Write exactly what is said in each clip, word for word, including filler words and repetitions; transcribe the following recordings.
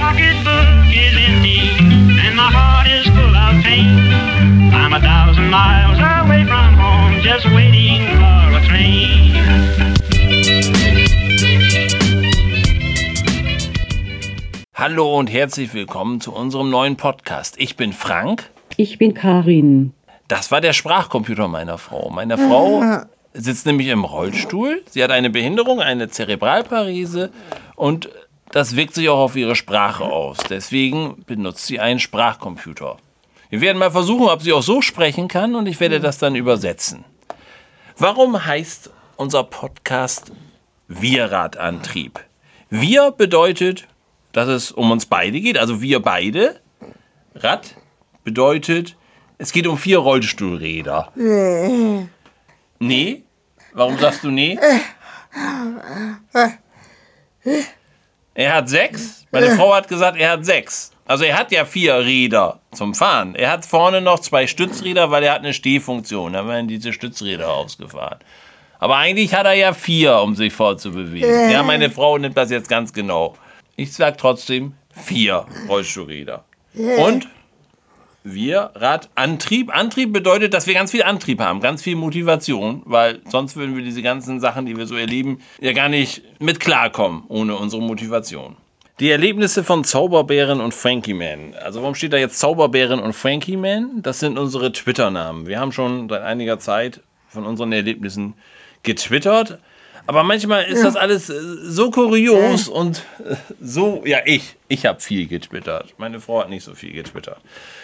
pocketbook is empty and my heart is full of pain. I'm a thousand miles away from home, just waiting for a train. Hallo und herzlich willkommen zu unserem neuen Podcast. Ich bin Frank. Ich bin Karin. Das war der Sprachcomputer meiner Frau. Meine Frau sitzt nämlich im Rollstuhl. Sie hat eine Behinderung, eine Zerebralparese und das wirkt sich auch auf ihre Sprache aus. Deswegen benutzt sie einen Sprachcomputer. Wir werden mal versuchen, ob sie auch so sprechen kann und ich werde das dann übersetzen. Warum heißt unser Podcast Wir-Radantrieb? Wir bedeutet, dass es um uns beide geht, also wir beide. Rad bedeutet, es geht um vier Rollstuhlräder. Nee? Warum sagst du nee? Er hat sechs. Meine Frau hat gesagt, er hat sechs. Also er hat ja vier Räder zum Fahren. Er hat vorne noch zwei Stützräder, weil er hat eine Stehfunktion. Da werden diese Stützräder ausgefahren. Aber eigentlich hat er ja vier, um sich fortzubewegen. Ja, meine Frau nimmt das jetzt ganz genau. Ich sage trotzdem vier Rollstuhlräder. Und wir Radantrieb. Antrieb bedeutet, dass wir ganz viel Antrieb haben, ganz viel Motivation, weil sonst würden wir diese ganzen Sachen, die wir so erleben, ja gar nicht mit klarkommen ohne unsere Motivation. Die Erlebnisse von Zauberbären und Frankie Man. Also warum steht da jetzt Zauberbären und Frankie Man? Das sind unsere Twitter-Namen. Wir haben schon seit einiger Zeit von unseren Erlebnissen getwittert. Aber manchmal ist das alles so kurios und so, ja ich, ich habe viel getwittert. Meine Frau hat nicht so viel getwittert.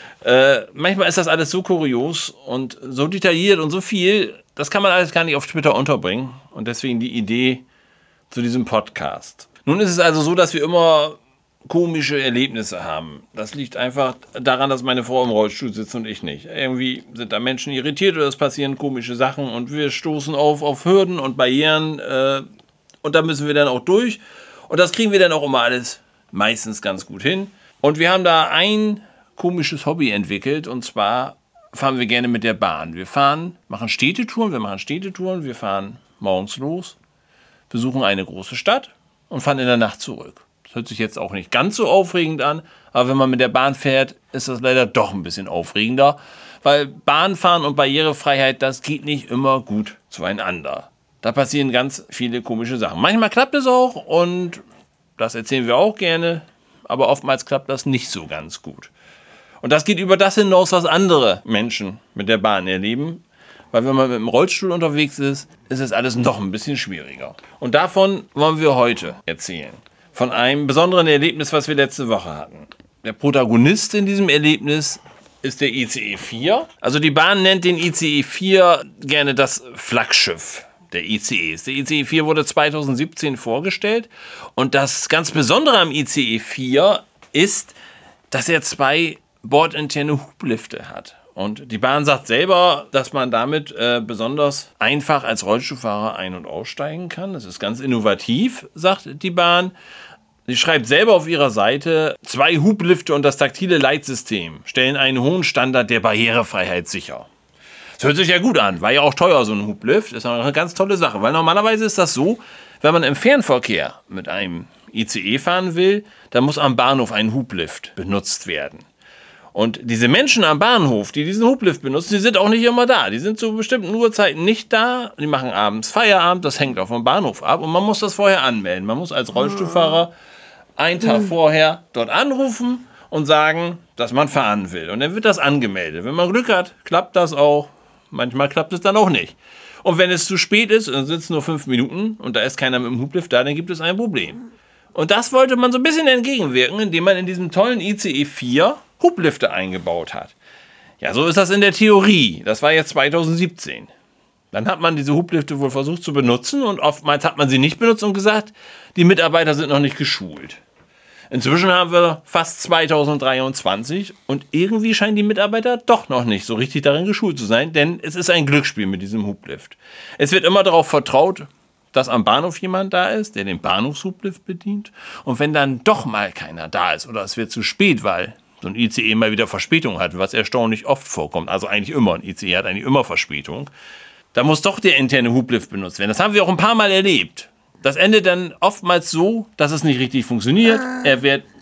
Äh, manchmal ist das alles so kurios und so detailliert und so viel, das kann man alles gar nicht auf Twitter unterbringen. Und deswegen die Idee zu diesem Podcast. Nun ist es also so, dass wir immer komische Erlebnisse haben. Das liegt einfach daran, dass meine Frau im Rollstuhl sitzt und ich nicht. Irgendwie sind da Menschen irritiert oder es passieren komische Sachen und wir stoßen auf, auf Hürden und Barrieren äh, und da müssen wir dann auch durch. Und das kriegen wir dann auch immer alles meistens ganz gut hin. Und wir haben da ein komisches Hobby entwickelt und zwar fahren wir gerne mit der Bahn. Wir fahren, machen Städtetouren, wir machen Städtetouren, wir fahren morgens los, besuchen eine große Stadt und fahren in der Nacht zurück. Das hört sich jetzt auch nicht ganz so aufregend an, aber wenn man mit der Bahn fährt, ist das leider doch ein bisschen aufregender, weil Bahnfahren und Barrierefreiheit, das geht nicht immer gut zueinander. Da passieren ganz viele komische Sachen. Manchmal klappt es auch und das erzählen wir auch gerne, aber oftmals klappt das nicht so ganz gut. Und das geht über das hinaus, was andere Menschen mit der Bahn erleben. Weil wenn man mit dem Rollstuhl unterwegs ist, ist es alles noch ein bisschen schwieriger. Und davon wollen wir heute erzählen. Von einem besonderen Erlebnis, was wir letzte Woche hatten. Der Protagonist in diesem Erlebnis ist der I C E vier. Also die Bahn nennt den I C E vier gerne das Flaggschiff der I C Es. Der I C E vier wurde zweitausendsiebzehn vorgestellt. Und das ganz Besondere am I C E vier ist, dass er zwei bordinterne Hublifte hat. Und die Bahn sagt selber, dass man damit äh, besonders einfach als Rollstuhlfahrer ein- und aussteigen kann. Das ist ganz innovativ, sagt die Bahn. Sie schreibt selber auf ihrer Seite, zwei Hublifte und das taktile Leitsystem stellen einen hohen Standard der Barrierefreiheit sicher. Das hört sich ja gut an, war ja auch teuer, so ein Hublift. Ist eine ganz tolle Sache, weil normalerweise ist das so, wenn man im Fernverkehr mit einem I C E fahren will, dann muss am Bahnhof ein Hublift benutzt werden. Und diese Menschen am Bahnhof, die diesen Hublift benutzen, die sind auch nicht immer da. Die sind zu bestimmten Uhrzeiten nicht da. Die machen abends Feierabend, das hängt auch vom Bahnhof ab. Und man muss das vorher anmelden. Man muss als Rollstuhlfahrer einen Tag vorher dort anrufen und sagen, dass man fahren will. Und dann wird das angemeldet. Wenn man Glück hat, klappt das auch. Manchmal klappt es dann auch nicht. Und wenn es zu spät ist, und es sind nur fünf Minuten und da ist keiner mit dem Hublift da, dann gibt es ein Problem. Und das wollte man so ein bisschen entgegenwirken, indem man in diesem tollen I C E vier Hublifte eingebaut hat. Ja, so ist das in der Theorie. Das war jetzt zweitausendsiebzehn. Dann hat man diese Hublifte wohl versucht zu benutzen und oftmals hat man sie nicht benutzt und gesagt, die Mitarbeiter sind noch nicht geschult. Inzwischen haben wir fast zweitausenddreiundzwanzig und irgendwie scheinen die Mitarbeiter doch noch nicht so richtig darin geschult zu sein, denn es ist ein Glücksspiel mit diesem Hublift. Es wird immer darauf vertraut, dass am Bahnhof jemand da ist, der den Bahnhofshublift bedient. Und wenn dann doch mal keiner da ist oder es wird zu spät, weil so ein I C E mal wieder Verspätung hat, was erstaunlich oft vorkommt, also eigentlich immer, ein I C E hat eigentlich immer Verspätung, da muss doch der interne Hublift benutzt werden. Das haben wir auch ein paar Mal erlebt. Das endet dann oftmals so, dass es nicht richtig funktioniert. Er wird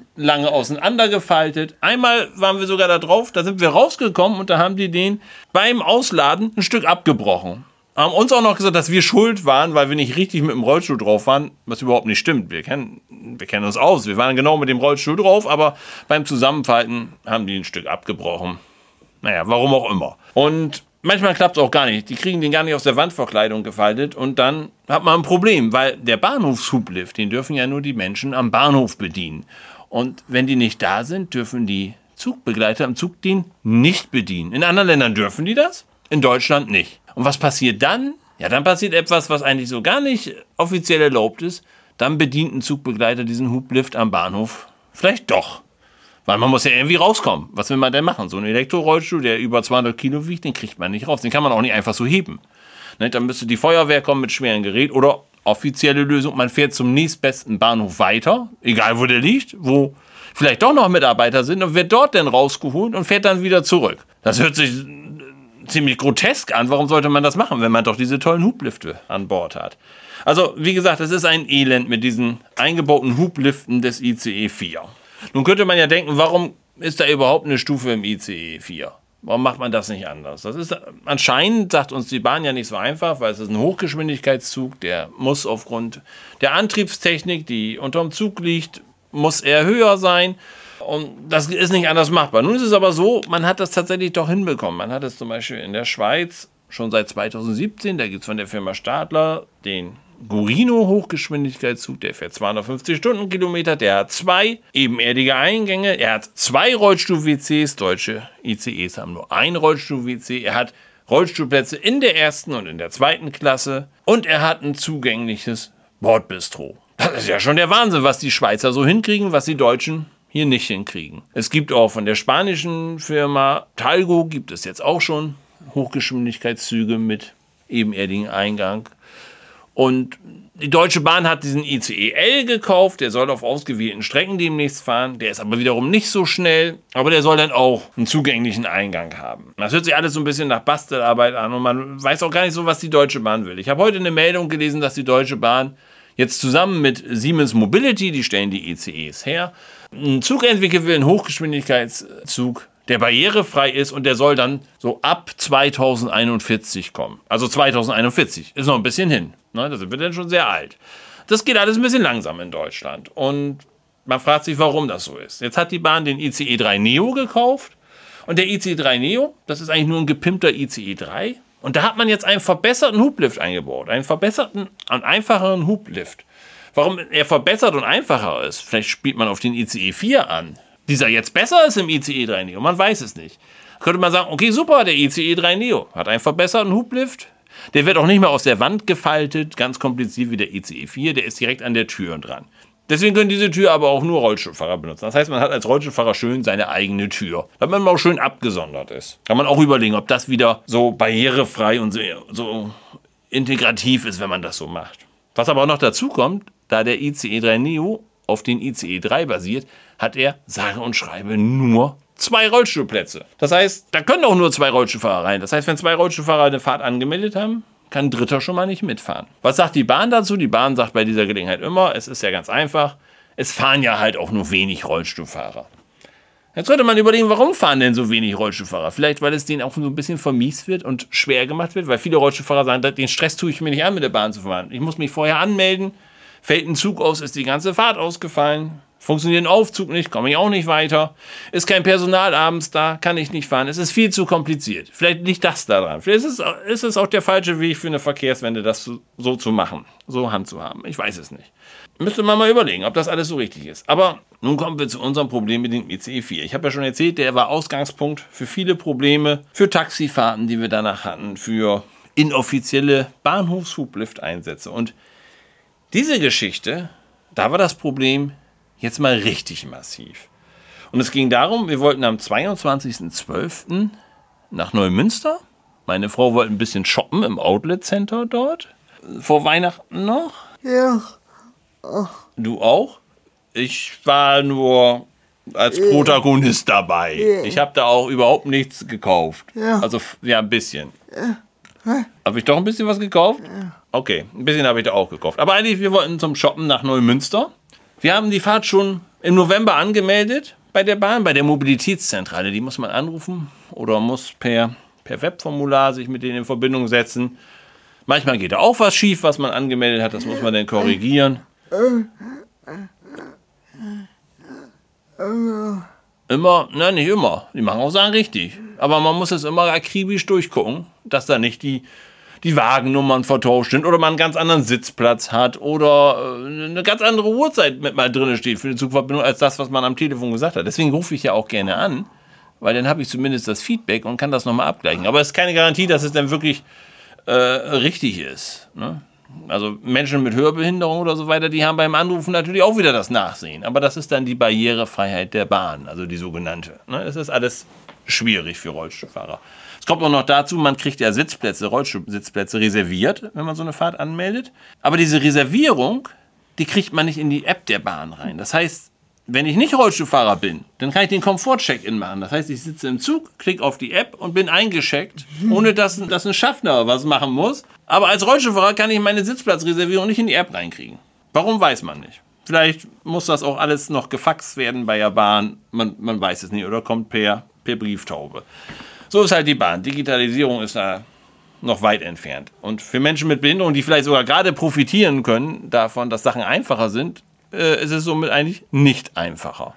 lange auseinandergefaltet. Einmal waren wir sogar da drauf, da sind wir rausgekommen und da haben die den beim Ausladen ein Stück abgebrochen. Haben uns auch noch gesagt, dass wir schuld waren, weil wir nicht richtig mit dem Rollstuhl drauf waren, was überhaupt nicht stimmt. Wir kennen, wir kennen uns aus. Wir waren genau mit dem Rollstuhl drauf, aber beim Zusammenfalten haben die ein Stück abgebrochen. Naja, warum auch immer. Und manchmal klappt es auch gar nicht. Die kriegen den gar nicht aus der Wandverkleidung gefaltet und dann hat man ein Problem, weil der Bahnhofshublift, den dürfen ja nur die Menschen am Bahnhof bedienen. Und wenn die nicht da sind, dürfen die Zugbegleiter im Zug den nicht bedienen. In anderen Ländern dürfen die das, in Deutschland nicht. Und was passiert dann? Ja, dann passiert etwas, was eigentlich so gar nicht offiziell erlaubt ist. Dann bedient ein Zugbegleiter diesen Hublift am Bahnhof vielleicht doch. Weil man muss ja irgendwie rauskommen. Was will man denn machen? So ein Elektrorollstuhl, der über zweihundert Kilo wiegt, den kriegt man nicht raus. Den kann man auch nicht einfach so heben. Ne, dann müsste die Feuerwehr kommen mit schwerem Gerät oder offizielle Lösung, man fährt zum nächstbesten Bahnhof weiter, egal wo der liegt, wo vielleicht doch noch Mitarbeiter sind und wird dort dann rausgeholt und fährt dann wieder zurück. Das hört sich ziemlich grotesk an. Warum sollte man das machen, wenn man doch diese tollen Hublifte an Bord hat? Also, wie gesagt, es ist ein Elend mit diesen eingebauten Hubliften des I C E vier. Nun könnte man ja denken, warum ist da überhaupt eine Stufe im I C E vier? Warum macht man das nicht anders? Das ist anscheinend, sagt uns die Bahn ja nicht so einfach, weil es ist ein Hochgeschwindigkeitszug, der muss aufgrund der Antriebstechnik, die unterm Zug liegt, muss eher höher sein. Und das ist nicht anders machbar. Nun ist es aber so, man hat das tatsächlich doch hinbekommen. Man hat es zum Beispiel in der Schweiz schon seit zweitausendsiebzehn, da gibt es von der Firma Stadler den Gurino-Hochgeschwindigkeitszug, der fährt zweihundertfünfzig Stundenkilometer, der hat zwei ebenerdige Eingänge, er hat zwei Rollstuhl-W Cs, deutsche I C Es haben nur ein Rollstuhl-W C, er hat Rollstuhlplätze in der ersten und in der zweiten Klasse und er hat ein zugängliches Bordbistro. Das ist ja schon der Wahnsinn, was die Schweizer so hinkriegen, was die Deutschen hier nicht hinkriegen. Es gibt auch von der spanischen Firma Talgo, gibt es jetzt auch schon Hochgeschwindigkeitszüge mit ebenerdigen Eingang. Und die Deutsche Bahn hat diesen I C E L gekauft, der soll auf ausgewählten Strecken demnächst fahren, der ist aber wiederum nicht so schnell, aber der soll dann auch einen zugänglichen Eingang haben. Das hört sich alles so ein bisschen nach Bastelarbeit an und man weiß auch gar nicht so, was die Deutsche Bahn will. Ich habe heute eine Meldung gelesen, dass die Deutsche Bahn jetzt zusammen mit Siemens Mobility, die stellen die I C Es her, einen Zug entwickeln will, einen Hochgeschwindigkeitszug, der barrierefrei ist und der soll dann so ab zweitausendeinundvierzig kommen. Also zweitausendeinundvierzig, ist noch ein bisschen hin. Ne, da sind wir dann schon sehr alt. Das geht alles ein bisschen langsam in Deutschland. Und man fragt sich, warum das so ist. Jetzt hat die Bahn den I C E drei Neo gekauft. Und der I C E drei Neo, das ist eigentlich nur ein gepimpter I C E drei. Und da hat man jetzt einen verbesserten Hublift eingebaut. Einen verbesserten und einfacheren Hublift. Warum er verbessert und einfacher ist, vielleicht spielt man auf den I C E vier an. Dieser jetzt besser ist im I C E drei Neo, man weiß es nicht. Könnte man sagen, okay, super, der I C E drei Neo hat einen verbesserten Hublift. Der wird auch nicht mehr aus der Wand gefaltet, ganz kompliziert wie der I C E vier, der ist direkt an der Tür dran. Deswegen können diese Tür aber auch nur Rollstuhlfahrer benutzen. Das heißt, man hat als Rollstuhlfahrer schön seine eigene Tür, damit man auch schön abgesondert ist. Kann man auch überlegen, ob das wieder so barrierefrei und so, so integrativ ist, wenn man das so macht. Was aber auch noch dazu kommt, da der I C E drei Neo auf den I C E drei basiert, hat er, sage und schreibe, nur zwei Rollstuhlplätze. Das heißt, da können auch nur zwei Rollstuhlfahrer rein. Das heißt, wenn zwei Rollstuhlfahrer eine Fahrt angemeldet haben, kann ein Dritter schon mal nicht mitfahren. Was sagt die Bahn dazu? Die Bahn sagt bei dieser Gelegenheit immer, es ist ja ganz einfach, es fahren ja halt auch nur wenig Rollstuhlfahrer. Jetzt sollte man überlegen, warum fahren denn so wenig Rollstuhlfahrer? Vielleicht, weil es denen auch so ein bisschen vermiest wird und schwer gemacht wird, weil viele Rollstuhlfahrer sagen, den Stress tue ich mir nicht an, mit der Bahn zu fahren. Ich muss mich vorher anmelden, fällt ein Zug aus, ist die ganze Fahrt ausgefallen. Funktioniert ein Aufzug nicht, komme ich auch nicht weiter. Ist kein Personal abends da, kann ich nicht fahren. Es ist viel zu kompliziert. Vielleicht liegt das daran. Vielleicht ist es, ist es auch der falsche Weg für eine Verkehrswende, das so, so zu machen, so handzuhaben. Ich weiß es nicht. Müsste man mal überlegen, ob das alles so richtig ist. Aber nun kommen wir zu unserem Problem mit dem I C E vier. Ich habe ja schon erzählt, der war Ausgangspunkt für viele Probleme, für Taxifahrten, die wir danach hatten, für inoffizielle Bahnhofshublift-Einsätze. Und diese Geschichte, da war das Problem jetzt mal richtig massiv. Und es ging darum, wir wollten am zweiundzwanzigsten zwölften nach Neumünster. Meine Frau wollte ein bisschen shoppen im Outlet Center dort. Vor Weihnachten noch. Ja. Du auch? Ich war nur als Protagonist dabei. Ich habe da auch überhaupt nichts gekauft. Ja. Also, ja, ein bisschen. Habe ich doch ein bisschen was gekauft? Okay, ein bisschen habe ich da auch gekauft. Aber eigentlich, wir wollten zum Shoppen nach Neumünster. Wir haben die Fahrt schon im November angemeldet bei der Bahn, bei der Mobilitätszentrale. Die muss man anrufen oder muss per, per Webformular sich mit denen in Verbindung setzen. Manchmal geht da auch was schief, was man angemeldet hat. Das muss man dann korrigieren. Immer, na nicht immer. Die machen auch Sachen richtig. Aber man muss es immer akribisch durchgucken, dass da nicht die, die Wagennummern vertauscht sind oder man einen ganz anderen Sitzplatz hat oder eine ganz andere Uhrzeit mit mal drin steht für die Zugverbindung als das, was man am Telefon gesagt hat. Deswegen rufe ich ja auch gerne an, weil dann habe ich zumindest das Feedback und kann das nochmal abgleichen. Aber es ist keine Garantie, dass es dann wirklich äh, richtig ist. Ne? Also Menschen mit Hörbehinderung oder so weiter, die haben beim Anrufen natürlich auch wieder das Nachsehen. Aber das ist dann die Barrierefreiheit der Bahn, also die sogenannte. Ne? Es ist alles schwierig für Rollstuhlfahrer. Es kommt auch noch dazu, man kriegt ja Sitzplätze, Rollstuhlsitzplätze reserviert, wenn man so eine Fahrt anmeldet. Aber diese Reservierung, die kriegt man nicht in die App der Bahn rein. Das heißt, wenn ich nicht Rollstuhlfahrer bin, dann kann ich den Komfort-Check-In machen. Das heißt, ich sitze im Zug, klicke auf die App und bin eingecheckt, ohne dass, dass ein Schaffner was machen muss. Aber als Rollstuhlfahrer kann ich meine Sitzplatzreservierung nicht in die App reinkriegen. Warum, weiß man nicht. Vielleicht muss das auch alles noch gefaxt werden bei der Bahn. Man, man weiß es nicht. Oder kommt per, per Brieftaube. So ist halt die Bahn. Digitalisierung ist da noch weit entfernt. Und für Menschen mit Behinderung, die vielleicht sogar gerade profitieren können davon, dass Sachen einfacher sind, äh, ist es somit eigentlich nicht einfacher.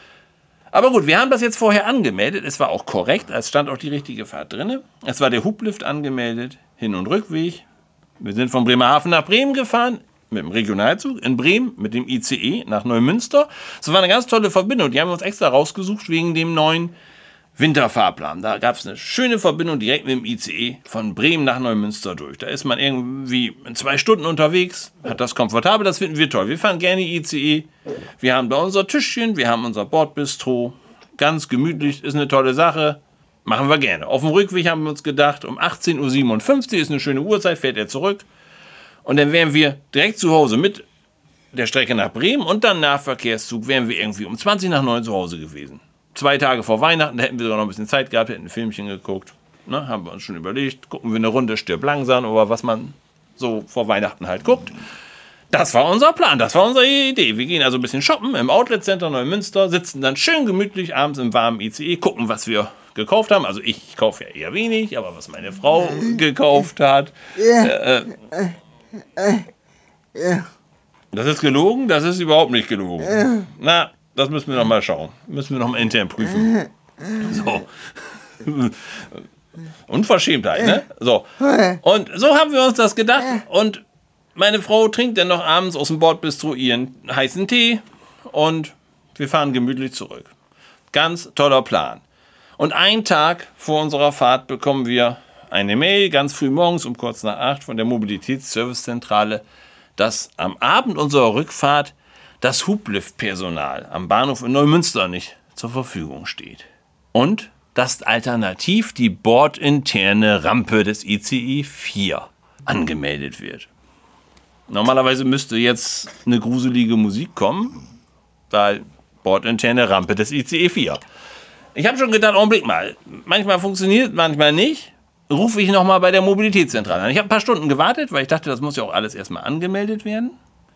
Aber gut, wir haben das jetzt vorher angemeldet. Es war auch korrekt. Es stand auch die richtige Fahrt drin. Es war der Hublift angemeldet. Hin- und Rückweg. Wir sind von Bremerhaven nach Bremen gefahren. Mit dem Regionalzug. In Bremen mit dem I C E nach Neumünster. Das war eine ganz tolle Verbindung. Die haben wir uns extra rausgesucht wegen dem neuen Winterfahrplan. Da gab es eine schöne Verbindung direkt mit dem I C E von Bremen nach Neumünster durch. Da ist man irgendwie in zwei Stunden unterwegs, hat das komfortabel, das finden wir toll. Wir fahren gerne I C E. Wir haben da unser Tischchen, wir haben unser Bordbistro. Ganz gemütlich, ist eine tolle Sache. Machen wir gerne. Auf dem Rückweg haben wir uns gedacht, um achtzehn Uhr siebenundfünfzig ist eine schöne Uhrzeit, fährt er zurück. Und dann wären wir direkt zu Hause mit der Strecke nach Bremen und dann Nahverkehrszug wären wir irgendwie um zwanzig nach neun zu Hause gewesen. Zwei Tage vor Weihnachten, da hätten wir sogar noch ein bisschen Zeit gehabt, hätten ein Filmchen geguckt. Ne, haben wir uns schon überlegt, gucken wir eine Runde Stirb langsam oder was man so vor Weihnachten halt guckt. Das war unser Plan, das war unsere Idee. Wir gehen also ein bisschen shoppen im Outlet Center Neumünster, sitzen dann schön gemütlich abends im warmen I C E, gucken, was wir gekauft haben. Also ich, ich kaufe ja eher wenig, aber was meine Frau gekauft hat. Äh, äh, das ist gelogen, das ist überhaupt nicht gelogen. Na, das müssen wir noch mal schauen. Müssen wir noch mal intern prüfen. So. Unverschämtheit, ne? So. Und so haben wir uns das gedacht. Und meine Frau trinkt dann noch abends aus dem Bordbistro ihren heißen Tee. Und wir fahren gemütlich zurück. Ganz toller Plan. Und einen Tag vor unserer Fahrt bekommen wir eine Mail, ganz früh morgens um kurz nach acht von der Mobilitätsservicezentrale, dass am Abend unserer Rückfahrt das Hubliftpersonal am Bahnhof in Neumünster nicht zur Verfügung steht. Und dass alternativ die bordinterne Rampe des I C E vier angemeldet wird. Normalerweise müsste jetzt eine gruselige Musik kommen, weil bordinterne Rampe des I C E vier. Ich habe schon gedacht, Augenblick mal, manchmal funktioniert, manchmal nicht. Rufe ich nochmal bei der Mobilitätszentrale an. Ich habe ein paar Stunden gewartet, weil ich dachte, das muss ja auch alles erstmal angemeldet werden.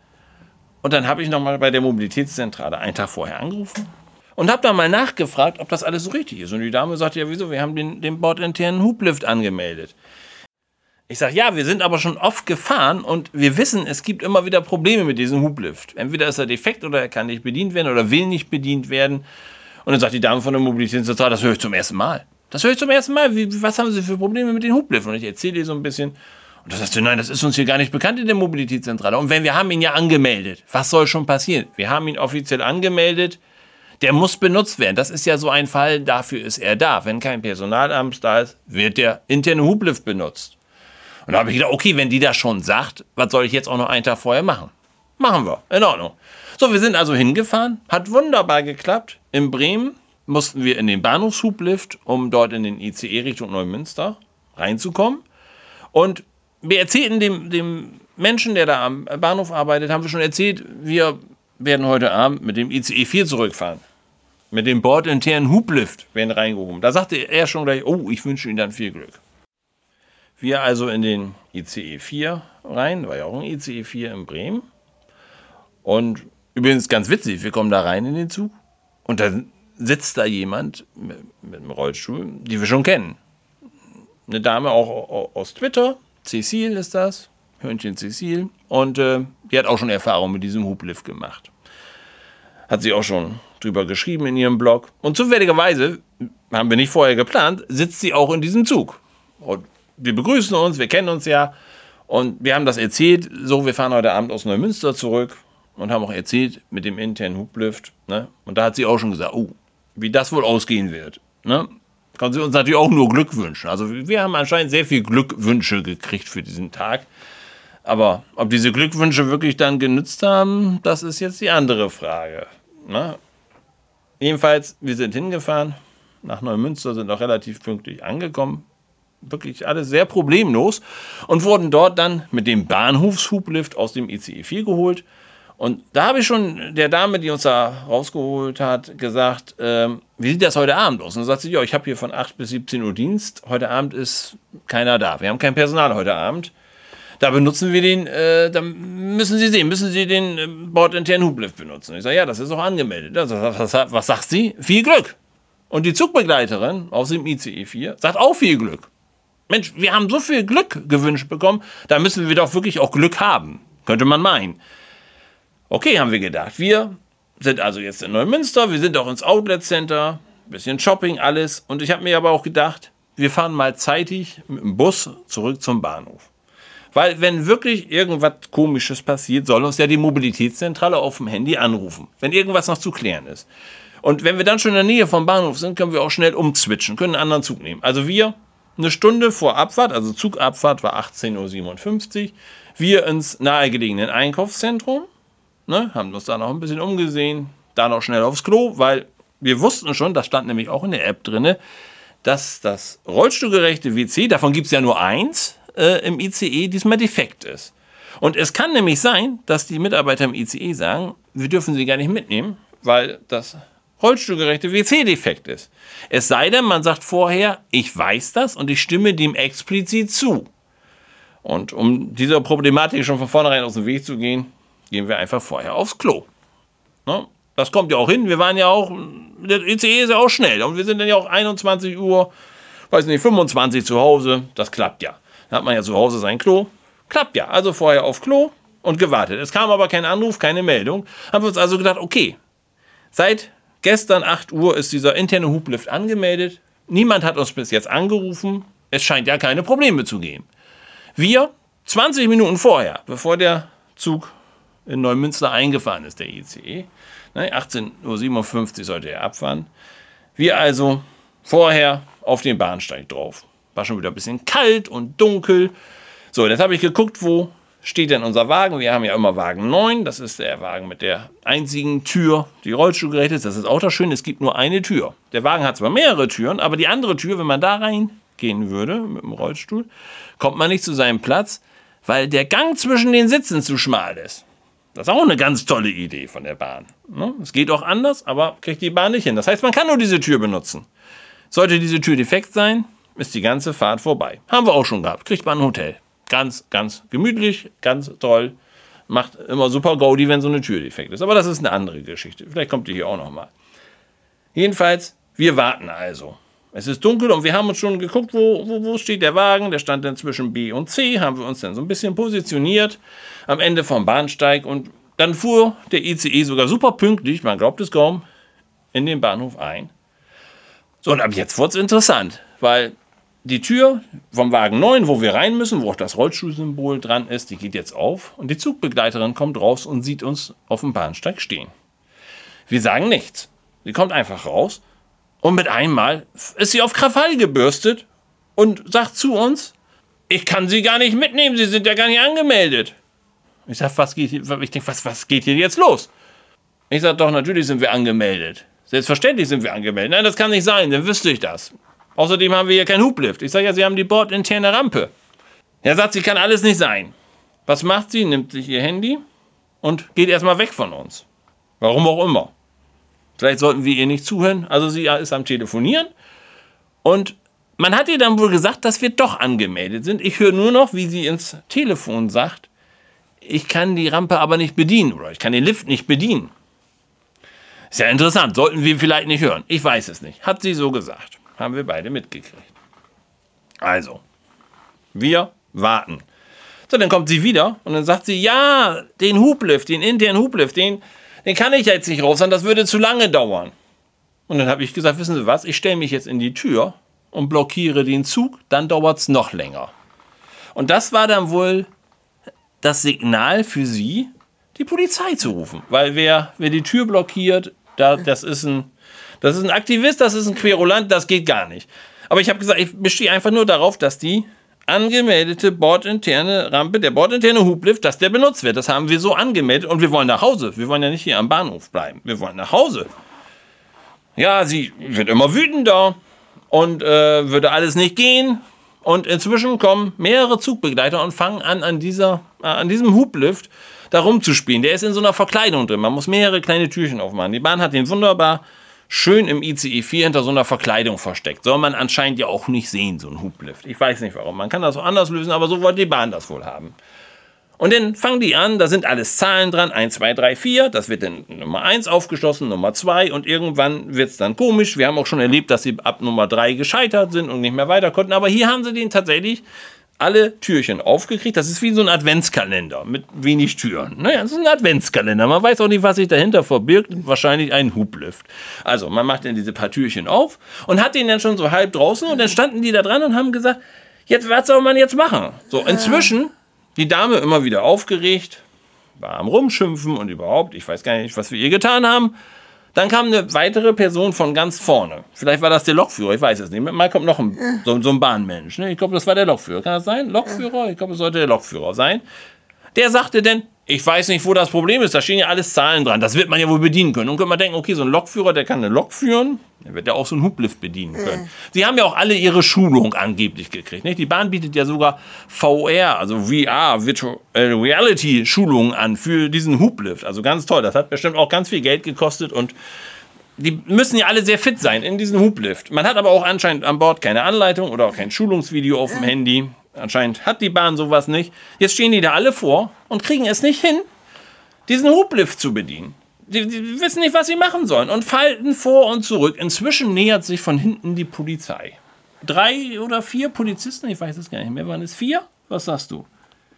Und dann habe ich nochmal bei der Mobilitätszentrale einen Tag vorher angerufen und habe dann mal nachgefragt, ob das alles so richtig ist. Und die Dame sagte, ja wieso, wir haben den, den bordinternen Hublift angemeldet. Ich sage, ja, wir sind aber schon oft gefahren und wir wissen, es gibt immer wieder Probleme mit diesem Hublift. Entweder ist er defekt oder er kann nicht bedient werden oder will nicht bedient werden. Und dann sagt die Dame von der Mobilitätszentrale, das höre ich zum ersten Mal. Das höre ich zum ersten Mal. Wie, was haben Sie für Probleme mit den Hubliften? Und ich erzähle ihr so ein bisschen. Und da sagt sie, nein, das ist uns hier gar nicht bekannt in der Mobilitätszentrale. Und wenn wir haben ihn ja angemeldet, was soll schon passieren? Wir haben ihn offiziell angemeldet, der muss benutzt werden. Das ist ja so ein Fall, dafür ist er da. Wenn kein Personal abends da ist, wird der interne Hublift benutzt. Und da habe ich gedacht, okay, wenn die das schon sagt, was soll ich jetzt auch noch einen Tag vorher machen? Machen wir, in Ordnung. So, wir sind also hingefahren, hat wunderbar geklappt. In Bremen mussten wir in den Bahnhofshublift, um dort in den I C E Richtung Neumünster reinzukommen. Und wir erzählten dem, dem Menschen, der da am Bahnhof arbeitet, haben wir schon erzählt, wir werden heute Abend mit dem I C E vier zurückfahren. Mit dem bordinternen Hublift werden reingehoben. Da sagte er schon gleich, oh, ich wünsche Ihnen dann viel Glück. Wir also in den I C E vier rein, war ja auch ein I C E vier in Bremen. Und Übrigens ganz witzig, wir kommen da rein in den Zug und dann sitzt da jemand mit, mit einem Rollstuhl, die wir schon kennen. Eine Dame auch aus Twitter, Cecile ist das, Hörnchen Cecile, und äh, die hat auch schon Erfahrung mit diesem Hublift gemacht. Hat sie auch schon drüber geschrieben in ihrem Blog. Und zufälligerweise, haben wir nicht vorher geplant, sitzt sie auch in diesem Zug. Und wir begrüßen uns, wir kennen uns ja. Und wir haben das erzählt, so, wir fahren heute Abend aus Neumünster zurück und haben auch erzählt mit dem internen Hublift. Ne? Und da hat sie auch schon gesagt, oh, wie das wohl ausgehen wird. Ne? Kann sie uns natürlich auch nur Glück wünschen. Also wir haben anscheinend sehr viel Glückwünsche gekriegt für diesen Tag. Aber ob diese Glückwünsche wirklich dann genützt haben, das ist jetzt die andere Frage. Ne? Jedenfalls, wir sind hingefahren nach Neumünster, sind auch relativ pünktlich angekommen. Wirklich alles sehr problemlos und wurden dort dann mit dem Bahnhofshublift aus dem I C E vier geholt. Und da habe ich schon der Dame, die uns da rausgeholt hat, gesagt, ähm, wie sieht das heute Abend aus? Und dann sagt sie, ja, ich habe hier von acht bis siebzehn Uhr Dienst. Heute Abend ist keiner da. Wir haben kein Personal heute Abend. Da benutzen wir den, äh, da müssen Sie sehen, müssen Sie den äh, bordinternen Hublift benutzen. Ich sage, ja, das ist auch angemeldet. Also, was, was, was sagt sie? Viel Glück. Und die Zugbegleiterin aus dem I C E vier sagt auch viel Glück. Mensch, wir haben so viel Glück gewünscht bekommen, da müssen wir doch wirklich auch Glück haben. Könnte man meinen. Okay, haben wir gedacht. Wir sind also jetzt in Neumünster, wir sind auch ins Outlet Center, bisschen Shopping, alles. Und ich habe mir aber auch gedacht, wir fahren mal zeitig mit dem Bus zurück zum Bahnhof. Weil wenn wirklich irgendwas Komisches passiert, soll uns ja die Mobilitätszentrale auf dem Handy anrufen, wenn irgendwas noch zu klären ist. Und wenn wir dann schon in der Nähe vom Bahnhof sind, können wir auch schnell umzwitschen, können einen anderen Zug nehmen. Also wir eine Stunde vor Abfahrt, also Zugabfahrt war achtzehn Uhr siebenundfünfzig, wir ins nahegelegenen Einkaufszentrum, ne, haben uns da noch ein bisschen umgesehen, da noch schnell aufs Klo, weil wir wussten schon, das stand nämlich auch in der App drin, dass das rollstuhlgerechte W C, davon gibt es ja nur eins äh, im I C E, diesmal defekt ist. Und es kann nämlich sein, dass die Mitarbeiter im I C E sagen, wir dürfen sie gar nicht mitnehmen, weil das rollstuhlgerechte W C defekt ist. Es sei denn, man sagt vorher, ich weiß das und ich stimme dem explizit zu. Und um dieser Problematik schon von vornherein aus dem Weg zu gehen, gehen wir einfach vorher aufs Klo. Ne? Das kommt ja auch hin. Wir waren ja auch, der I C E ist ja auch schnell. Und wir sind dann ja auch einundzwanzig Uhr, weiß nicht, fünfundzwanzig zu Hause. Das klappt ja. Dann hat man ja zu Hause sein Klo. Klappt ja. Also vorher auf Klo und gewartet. Es kam aber kein Anruf, keine Meldung. Haben wir uns also gedacht, okay, seit gestern acht Uhr ist dieser interne Hublift angemeldet. Niemand hat uns bis jetzt angerufen. Es scheint ja keine Probleme zu geben. Wir, zwanzig Minuten vorher, bevor der Zug in Neumünster eingefahren ist, der I C E, ne, achtzehn Uhr siebenundfünfzig sollte er abfahren. Wir also vorher auf den Bahnsteig drauf. War schon wieder ein bisschen kalt und dunkel. So, jetzt habe ich geguckt, wo steht denn unser Wagen. Wir haben ja immer Wagen neun. Das ist der Wagen mit der einzigen Tür, die rollstuhlgerecht ist. Das ist auch das Schöne, es gibt nur eine Tür. Der Wagen hat zwar mehrere Türen, aber die andere Tür, wenn man da reingehen würde mit dem Rollstuhl, kommt man nicht zu seinem Platz, weil der Gang zwischen den Sitzen zu schmal ist. Das ist auch eine ganz tolle Idee von der Bahn. Es geht auch anders, aber kriegt die Bahn nicht hin. Das heißt, man kann nur diese Tür benutzen. Sollte diese Tür defekt sein, ist die ganze Fahrt vorbei. Haben wir auch schon gehabt. Kriegt man ein Hotel. Ganz, ganz gemütlich, ganz toll. Macht immer super Gaudi, wenn so eine Tür defekt ist. Aber das ist eine andere Geschichte. Vielleicht kommt die hier auch nochmal. Jedenfalls, wir warten also. Es ist dunkel und wir haben uns schon geguckt, wo, wo, wo steht der Wagen. Der stand dann zwischen B und C. Haben wir uns dann so ein bisschen positioniert am Ende vom Bahnsteig. Und dann fuhr der I C E sogar super pünktlich, man glaubt es kaum, in den Bahnhof ein. So, und ab jetzt wurde es interessant, weil die Tür vom Wagen neun, wo wir rein müssen, wo auch das Rollstuhlsymbol dran ist, die geht jetzt auf und die Zugbegleiterin kommt raus und sieht uns auf dem Bahnsteig stehen. Wir sagen nichts. Sie kommt einfach raus und mit einmal ist sie auf Krawall gebürstet und sagt zu uns, ich kann Sie gar nicht mitnehmen, Sie sind ja gar nicht angemeldet. Ich sag, was geht hier, ich denke, was, was geht hier jetzt los? Ich sag, doch, natürlich sind wir angemeldet. Selbstverständlich sind wir angemeldet. Nein, das kann nicht sein, dann wüsste ich das. Außerdem haben wir hier kein Hublift. Ich sage ja, Sie haben die bordinterne Rampe. Er sagt, sie kann alles nicht sein. Was macht sie? Nimmt sich ihr Handy und geht erstmal weg von uns. Warum auch immer. Vielleicht sollten wir ihr nicht zuhören. Also sie ist am Telefonieren. Und man hat ihr dann wohl gesagt, dass wir doch angemeldet sind. Ich höre nur noch, wie sie ins Telefon sagt, ich kann die Rampe aber nicht bedienen oder ich kann den Lift nicht bedienen. Ist ja interessant, sollten wir vielleicht nicht hören. Ich weiß es nicht. Hat sie so gesagt. Haben wir beide mitgekriegt. Also, wir warten. So, dann kommt sie wieder und dann sagt sie, ja, den Hublift, den internen Hublift, den, den kann ich jetzt nicht raus, sondern das würde zu lange dauern. Und dann habe ich gesagt, wissen Sie was, ich stelle mich jetzt in die Tür und blockiere den Zug, dann dauert es noch länger. Und das war dann wohl das Signal für sie, die Polizei zu rufen. Weil wer, wer die Tür blockiert, da, das, ist ein, das ist ein Aktivist, das ist ein Querulant, das geht gar nicht. Aber ich habe gesagt, ich bestehe einfach nur darauf, dass die angemeldete bordinterne Rampe, der bordinterne Hublift, dass der benutzt wird. Das haben wir so angemeldet und wir wollen nach Hause. Wir wollen ja nicht hier am Bahnhof bleiben. Wir wollen nach Hause. Ja, sie wird immer wütender und äh, würde alles nicht gehen. Und inzwischen kommen mehrere Zugbegleiter und fangen an, an, dieser, äh, an diesem Hublift da rumzuspielen. Der ist in so einer Verkleidung drin. Man muss mehrere kleine Türchen aufmachen. Die Bahn hat den wunderbar schön im I C E vier hinter so einer Verkleidung versteckt. Soll man anscheinend ja auch nicht sehen, so ein Hublift. Ich weiß nicht warum. Man kann das auch anders lösen, aber so wollte die Bahn das wohl haben. Und dann fangen die an, da sind alles Zahlen dran, eins, zwei, drei, vier, das wird dann Nummer eins aufgeschlossen, Nummer zwei und irgendwann wird es dann komisch. Wir haben auch schon erlebt, dass sie ab Nummer drei gescheitert sind und nicht mehr weiter konnten, aber hier haben sie den tatsächlich alle Türchen aufgekriegt. Das ist wie so ein Adventskalender mit wenig Türen. Naja, das ist ein Adventskalender. Man weiß auch nicht, was sich dahinter verbirgt. Wahrscheinlich ein Hublift. Also, man macht dann diese paar Türchen auf und hat den dann schon so halb draußen und dann standen die da dran und haben gesagt, jetzt, was soll man jetzt machen? So, inzwischen, die Dame immer wieder aufgeregt, war am Rumschimpfen und überhaupt, ich weiß gar nicht, was wir ihr getan haben. Dann kam eine weitere Person von ganz vorne. Vielleicht war das der Lokführer, ich weiß es nicht. Mal kommt noch ein, so, so ein Bahnmensch. Ne? Ich glaube, das war der Lokführer. Kann das sein? Lokführer? Ich glaube, es sollte der Lokführer sein. Der sagte dann, ich weiß nicht, wo das Problem ist. Da stehen ja alles Zahlen dran. Das wird man ja wohl bedienen können. Und könnte man denken, okay, so ein Lokführer, der kann eine Lok führen. Der wird ja auch so einen Hublift bedienen können. Sie haben ja auch alle ihre Schulung angeblich gekriegt. Nicht? Die Bahn bietet ja sogar V R, also V R, Virtual Reality Schulungen an für diesen Hublift. Also ganz toll. Das hat bestimmt auch ganz viel Geld gekostet und die müssen ja alle sehr fit sein in diesem Hublift. Man hat aber auch anscheinend an Bord keine Anleitung oder auch kein Schulungsvideo auf dem Handy. Anscheinend hat die Bahn sowas nicht. Jetzt stehen die da alle vor und kriegen es nicht hin, diesen Hublift zu bedienen. Die, die wissen nicht, was sie machen sollen und falten vor und zurück. Inzwischen nähert sich von hinten die Polizei. Drei oder vier Polizisten, ich weiß es gar nicht mehr. Waren es vier? Was sagst du?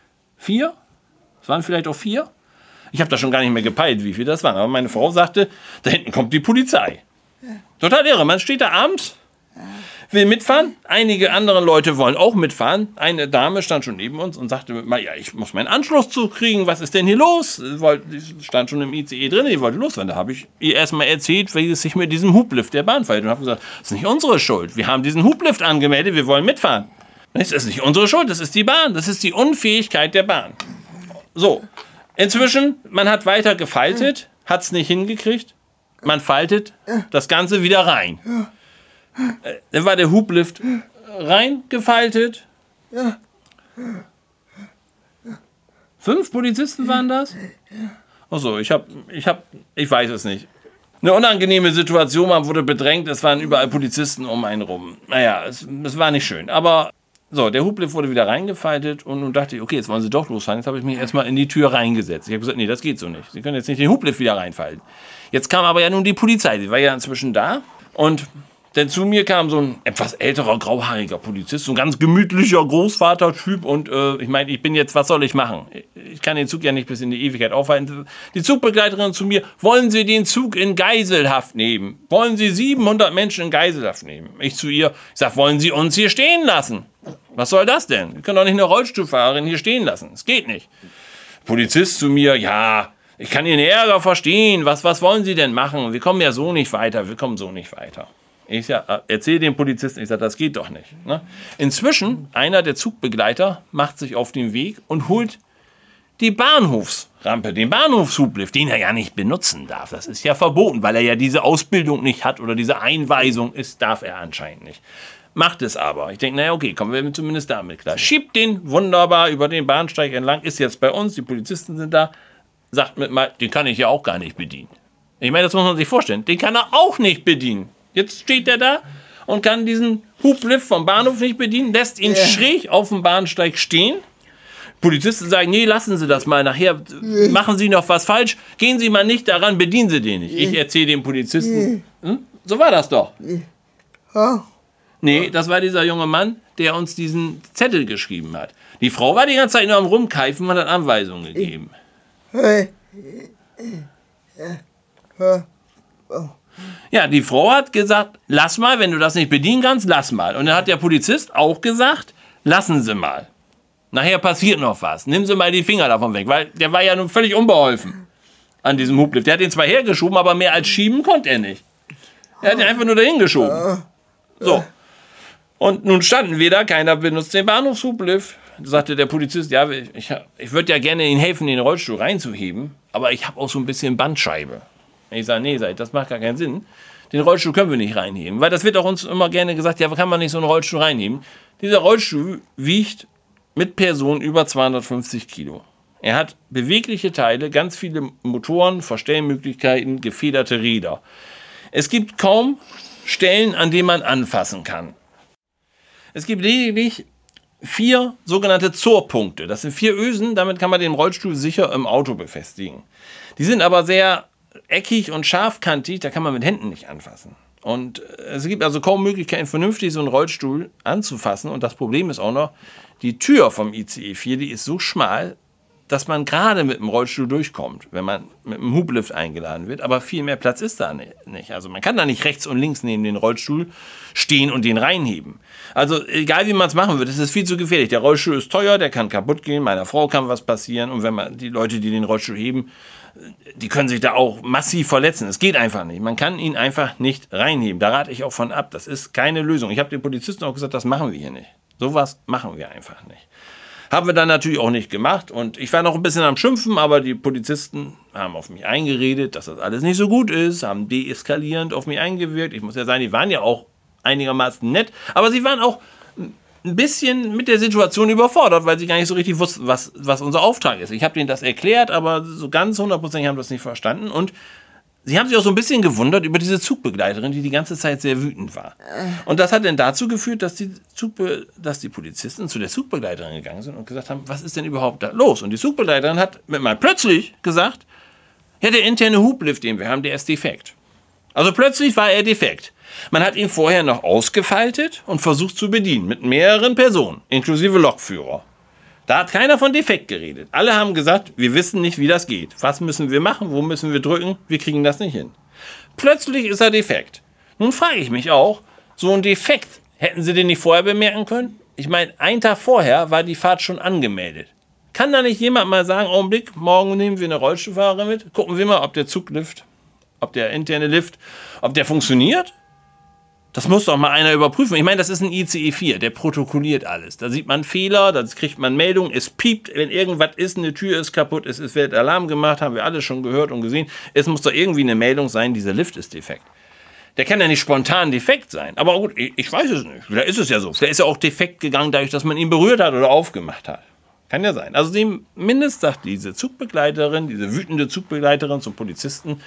Vier? Es waren vielleicht auch vier? Ich habe da schon gar nicht mehr gepeilt, wie viele das waren. Aber meine Frau sagte, da hinten kommt die Polizei. Total irre. Man steht da abends, will mitfahren. Einige andere Leute wollen auch mitfahren. Eine Dame stand schon neben uns und sagte, ja, ich muss meinen Anschlusszug kriegen. Was ist denn hier los? Die stand schon im I C E drin, die wollte losfahren. Da habe ich ihr erstmal erzählt, wie es sich mit diesem Hublift der Bahn verhält. Und habe gesagt, das ist nicht unsere Schuld. Wir haben diesen Hublift angemeldet, wir wollen mitfahren. Das ist nicht unsere Schuld, das ist die Bahn. Das ist die Unfähigkeit der Bahn. So, inzwischen, man hat weiter gefaltet, hat es nicht hingekriegt. Man faltet das Ganze wieder rein. Dann war der Hublift reingefaltet. Fünf Polizisten waren das? Achso, ich hab, ich hab, ich weiß es nicht. Eine unangenehme Situation, man wurde bedrängt, es waren überall Polizisten um einen rum. Naja, es, es war nicht schön. Aber so, der Hublift wurde wieder reingefaltet und nun dachte ich, okay, jetzt wollen sie doch losfahren. Jetzt habe ich mich erstmal in die Tür reingesetzt. Ich habe gesagt, nee, das geht so nicht. Sie können jetzt nicht den Hublift wieder reinfalten. Jetzt kam aber ja nun die Polizei, die war ja inzwischen da und denn zu mir kam so ein etwas älterer, grauhaariger Polizist, so ein ganz gemütlicher Großvater-Typ und äh, ich meine, ich bin jetzt, was soll ich machen? Ich kann den Zug ja nicht bis in die Ewigkeit aufhalten. Die Zugbegleiterin zu mir, wollen Sie den Zug in Geiselhaft nehmen? Wollen Sie siebenhundert Menschen in Geiselhaft nehmen? Ich zu ihr, ich sag, wollen Sie uns hier stehen lassen? Was soll das denn? Wir können doch nicht eine Rollstuhlfahrerin hier stehen lassen. Das geht nicht. Polizist zu mir, ja, ich kann Ihren Ärger verstehen. Was, was wollen Sie denn machen? Wir kommen ja so nicht weiter. Wir kommen so nicht weiter. Ich ja, erzähle dem Polizisten, ich sage, das geht doch nicht. Ne? Inzwischen, einer der Zugbegleiter macht sich auf den Weg und holt die Bahnhofsrampe, den Bahnhofshublift, den er ja nicht benutzen darf. Das ist ja verboten, weil er ja diese Ausbildung nicht hat oder diese Einweisung ist, darf er anscheinend nicht. Macht es aber. Ich denke, naja, okay, kommen wir zumindest damit klar. Schiebt den wunderbar über den Bahnsteig entlang, ist jetzt bei uns, die Polizisten sind da, sagt mit mal, den kann ich ja auch gar nicht bedienen. Ich meine, das muss man sich vorstellen, den kann er auch nicht bedienen. Jetzt steht er da und kann diesen Hublift vom Bahnhof nicht bedienen, lässt ihn yeah. schräg auf dem Bahnsteig stehen, Polizisten sagen, nee, lassen Sie das mal, nachher machen Sie noch was falsch, gehen Sie mal nicht daran, bedienen Sie den nicht. Ich erzähle dem Polizisten, hm? So war das doch. Nee, das war dieser junge Mann, der uns diesen Zettel geschrieben hat. Die Frau war die ganze Zeit nur am Rumkeifen und hat Anweisungen gegeben. Ja, die Frau hat gesagt, lass mal, wenn du das nicht bedienen kannst, lass mal. Und dann hat der Polizist auch gesagt, lassen Sie mal. Nachher passiert noch was. Nimm Sie mal die Finger davon weg, weil der war ja nun völlig unbeholfen an diesem Hublift. Der hat ihn zwar hergeschoben, aber mehr als schieben konnte er nicht. Er hat ihn einfach nur dahin geschoben. So. Und nun standen wir da, keiner benutzt den Bahnhofshublift. Da sagte der Polizist, ja, ich, ich würde ja gerne Ihnen helfen, den Rollstuhl reinzuheben, aber ich habe auch so ein bisschen Bandscheibe. Ich sage, nee, das macht gar keinen Sinn. Den Rollstuhl können wir nicht reinheben, weil das wird auch uns immer gerne gesagt, ja, kann man nicht so einen Rollstuhl reinheben. Dieser Rollstuhl wiegt mit Person über zweihundertfünfzig Kilo. Er hat bewegliche Teile, ganz viele Motoren, Verstellmöglichkeiten, gefederte Räder. Es gibt kaum Stellen, an denen man anfassen kann. Es gibt lediglich vier sogenannte Zorpunkte. Das sind vier Ösen, damit kann man den Rollstuhl sicher im Auto befestigen. Die sind aber sehr eckig und scharfkantig, da kann man mit Händen nicht anfassen. Und es gibt also kaum Möglichkeiten, vernünftig so einen Rollstuhl anzufassen. Und das Problem ist auch noch, die Tür vom I C E vier, die ist so schmal, dass man gerade mit dem Rollstuhl durchkommt, wenn man mit dem Hublift eingeladen wird. Aber viel mehr Platz ist da nicht. Also man kann da nicht rechts und links neben den Rollstuhl stehen und den reinheben. Also egal wie man es machen wird, es ist viel zu gefährlich. Der Rollstuhl ist teuer, der kann kaputt gehen, meiner Frau kann was passieren. Und wenn man die Leute, die den Rollstuhl heben, die können sich da auch massiv verletzen. Es geht einfach nicht. Man kann ihn einfach nicht reinheben. Da rate ich auch von ab. Das ist keine Lösung. Ich habe den Polizisten auch gesagt, das machen wir hier nicht. Sowas machen wir einfach nicht. Haben wir dann natürlich auch nicht gemacht. Und ich war noch ein bisschen am Schimpfen, aber die Polizisten haben auf mich eingeredet, dass das alles nicht so gut ist, haben deeskalierend auf mich eingewirkt. Ich muss ja sagen, die waren ja auch einigermaßen nett, aber sie waren auch ein bisschen mit der Situation überfordert, weil sie gar nicht so richtig wussten, was, was unser Auftrag ist. Ich habe denen das erklärt, aber so ganz hundertprozentig haben das nicht verstanden. Und sie haben sich auch so ein bisschen gewundert über diese Zugbegleiterin, die die ganze Zeit sehr wütend war. Und das hat dann dazu geführt, dass die, Zugbe- dass die Polizisten zu der Zugbegleiterin gegangen sind und gesagt haben, was ist denn überhaupt da los? Und die Zugbegleiterin hat mit mal plötzlich gesagt, ja, der interne Hublift, den wir haben, der ist defekt. Also plötzlich war er defekt. Man hat ihn vorher noch ausgefaltet und versucht zu bedienen mit mehreren Personen, inklusive Lokführer. Da hat keiner von defekt geredet. Alle haben gesagt, wir wissen nicht, wie das geht. Was müssen wir machen? Wo müssen wir drücken? Wir kriegen das nicht hin. Plötzlich ist er defekt. Nun frage ich mich auch, so ein Defekt, hätten Sie den nicht vorher bemerken können? Ich meine, einen Tag vorher war die Fahrt schon angemeldet. Kann da nicht jemand mal sagen, Augenblick, morgen nehmen wir eine Rollstuhlfahrerin mit? Gucken wir mal, ob der Zuglift, ob der interne Lift, ob der funktioniert? Das muss doch mal einer überprüfen. Ich meine, das ist ein I C E vier, der protokolliert alles. Da sieht man Fehler, da kriegt man Meldungen, es piept, wenn irgendwas ist, eine Tür ist kaputt, es wird Alarm gemacht, haben wir alles schon gehört und gesehen. Es muss doch irgendwie eine Meldung sein, dieser Lift ist defekt. Der kann ja nicht spontan defekt sein. Aber gut, ich weiß es nicht. Vielleicht ist es ja so. Vielleicht ist er auch defekt gegangen, dadurch, dass man ihn berührt hat oder aufgemacht hat. Kann ja sein. Also zumindest sagt diese Zugbegleiterin, diese wütende Zugbegleiterin zum Polizisten,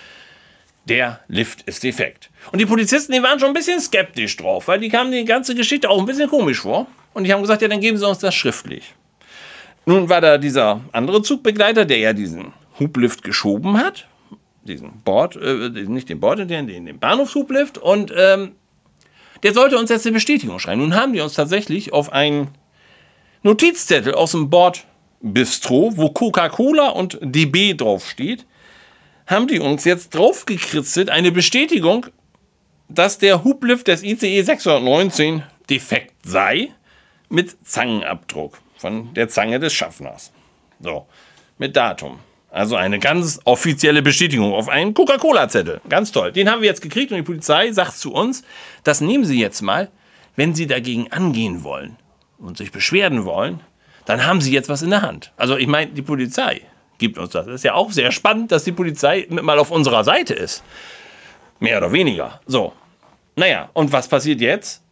der Lift ist defekt. Und die Polizisten, die waren schon ein bisschen skeptisch drauf, weil die kamen die ganze Geschichte auch ein bisschen komisch vor. Und die haben gesagt, ja, dann geben Sie uns das schriftlich. Nun war da dieser andere Zugbegleiter, der ja diesen Hublift geschoben hat. Diesen Bord, äh, nicht den Bord, den, den, den Bahnhofshublift. Und ähm, der sollte uns jetzt eine Bestätigung schreiben. Nun haben die uns tatsächlich auf einen Notizzettel aus dem Bordbistro, wo Coca-Cola und D B draufsteht, haben die uns jetzt draufgekritzelt, eine Bestätigung, dass der Hublift des I C E sechshundertneunzehn defekt sei, mit Zangenabdruck von der Zange des Schaffners. So, mit Datum. Also eine ganz offizielle Bestätigung auf einen Coca-Cola-Zettel. Ganz toll. Den haben wir jetzt gekriegt und die Polizei sagt zu uns, das nehmen Sie jetzt mal, wenn Sie dagegen angehen wollen und sich beschweren wollen, dann haben Sie jetzt was in der Hand. Also ich meine, die Polizei gibt uns das. Das ist ja auch sehr spannend, dass die Polizei mit mal auf unserer Seite ist. Mehr oder weniger. So. Naja, und was passiert jetzt?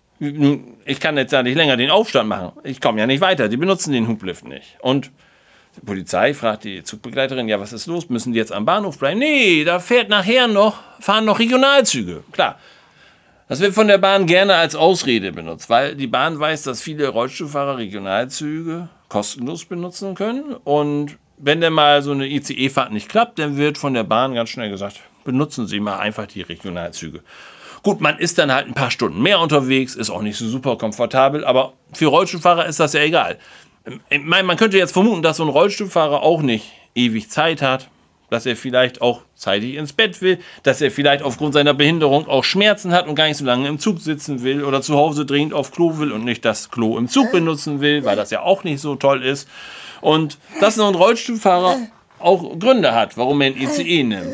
Ich kann jetzt ja nicht länger den Aufstand machen. Ich komme ja nicht weiter. Die benutzen den Hublift nicht. Und die Polizei fragt die Zugbegleiterin, ja, was ist los? Müssen die jetzt am Bahnhof bleiben? Nee, da fährt nachher noch, fahren noch Regionalzüge. Klar. Das wird von der Bahn gerne als Ausrede benutzt, weil die Bahn weiß, dass viele Rollstuhlfahrer Regionalzüge kostenlos benutzen können. Und wenn dann mal so eine I C E-Fahrt nicht klappt, dann wird von der Bahn ganz schnell gesagt, benutzen Sie mal einfach die Regionalzüge. Gut, man ist dann halt ein paar Stunden mehr unterwegs, ist auch nicht so super komfortabel, aber für Rollstuhlfahrer ist das ja egal. Ich meine, man könnte jetzt vermuten, dass so ein Rollstuhlfahrer auch nicht ewig Zeit hat, dass er vielleicht auch zeitig ins Bett will, dass er vielleicht aufgrund seiner Behinderung auch Schmerzen hat und gar nicht so lange im Zug sitzen will oder zu Hause dringend auf Klo will und nicht das Klo im Zug benutzen will, weil das ja auch nicht so toll ist. Und dass so ein Rollstuhlfahrer auch Gründe hat, warum er ein I C E nimmt.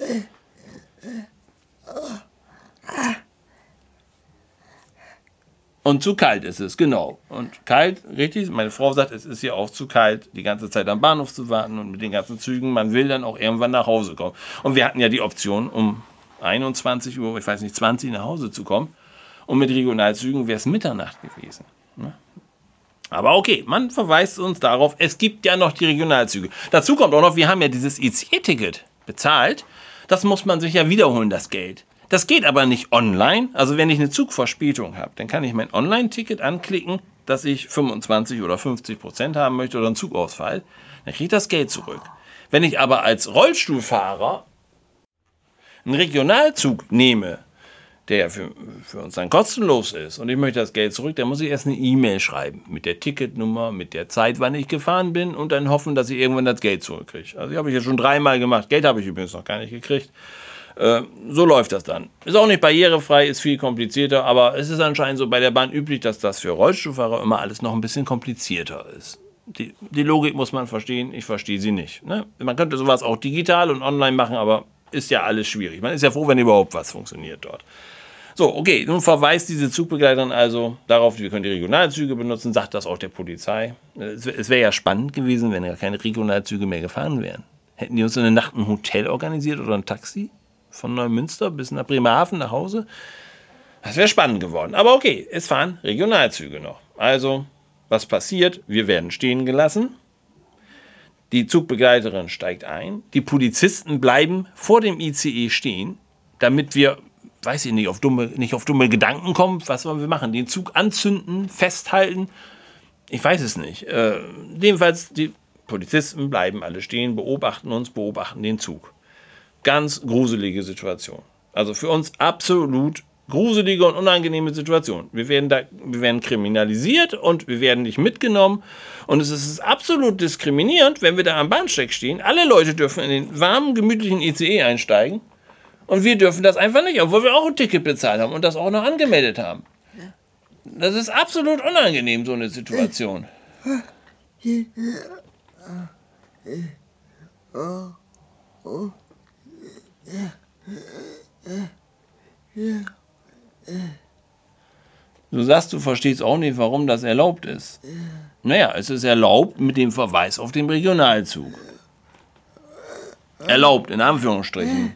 Und zu kalt ist es, genau. Und kalt, richtig, meine Frau sagt, es ist hier auch zu kalt, die ganze Zeit am Bahnhof zu warten und mit den ganzen Zügen. Man will dann auch irgendwann nach Hause kommen. Und wir hatten ja die Option, um einundzwanzig Uhr, ich weiß nicht, zwanzig nach Hause zu kommen. Und mit Regionalzügen wäre es Mitternacht gewesen. Aber okay, man verweist uns darauf, es gibt ja noch die Regionalzüge. Dazu kommt auch noch, wir haben ja dieses I C E-Ticket bezahlt. Das muss man sich ja wiederholen, das Geld. Das geht aber nicht online. Also wenn ich eine Zugverspätung habe, dann kann ich mein Online-Ticket anklicken, dass ich fünfundzwanzig oder fünfzig Prozent haben möchte oder einen Zugausfall. Dann kriege ich das Geld zurück. Wenn ich aber als Rollstuhlfahrer einen Regionalzug nehme, der für, für uns dann kostenlos ist und ich möchte das Geld zurück, dann muss ich erst eine E-Mail schreiben mit der Ticketnummer, mit der Zeit, wann ich gefahren bin und dann hoffen, dass ich irgendwann das Geld zurückkriege. Also ich habe ich jetzt schon dreimal gemacht. Geld habe ich übrigens noch gar nicht gekriegt. Äh, so läuft das dann. Ist auch nicht barrierefrei, ist viel komplizierter, aber es ist anscheinend so bei der Bahn üblich, dass das für Rollstuhlfahrer immer alles noch ein bisschen komplizierter ist. Die, die Logik muss man verstehen, ich verstehe sie nicht. Ne? Man könnte sowas auch digital und online machen, aber ist ja alles schwierig. Man ist ja froh, wenn überhaupt was funktioniert dort. So, okay, nun verweist diese Zugbegleiterin also darauf, wir können die Regionalzüge benutzen, sagt das auch der Polizei. Es, es wäre ja spannend gewesen, wenn ja keine Regionalzüge mehr gefahren wären. Hätten die uns in der Nacht ein Hotel organisiert oder ein Taxi von Neumünster bis nach Bremerhaven nach Hause? Das wäre spannend geworden. Aber okay, es fahren Regionalzüge noch. Also, was passiert? Wir werden stehen gelassen. Die Zugbegleiterin steigt ein. Die Polizisten bleiben vor dem I C E stehen, damit wir, weiß ich nicht, auf dumme, nicht auf dumme Gedanken kommen. Was wollen wir machen? Den Zug anzünden, festhalten? Ich weiß es nicht. Äh, jedenfalls, die Polizisten bleiben alle stehen, beobachten uns, beobachten den Zug. Ganz gruselige Situation. Also für uns absolut gruselige und unangenehme Situation. Wir werden, da, wir werden kriminalisiert und wir werden nicht mitgenommen. Und es ist absolut diskriminierend, wenn wir da am Bahnsteig stehen. Alle Leute dürfen in den warmen, gemütlichen I C E einsteigen. Und wir dürfen das einfach nicht, obwohl wir auch ein Ticket bezahlt haben und das auch noch angemeldet haben. Das ist absolut unangenehm, so eine Situation. Du sagst, du verstehst auch nicht, warum das erlaubt ist. Naja, es ist erlaubt mit dem Verweis auf den Regionalzug. Erlaubt, in Anführungsstrichen.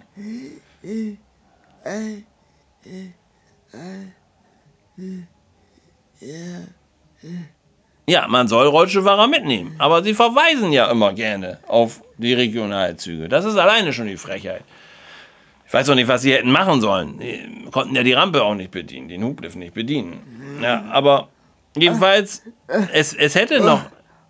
Ja, man soll Rollstuhlfahrer mitnehmen, aber sie verweisen ja immer gerne auf die Regionalzüge. Das ist alleine schon die Frechheit. Ich weiß auch nicht, was sie hätten machen sollen. Die konnten ja die Rampe auch nicht bedienen, den Hublift nicht bedienen. Ja, aber jedenfalls, es, es hätte noch...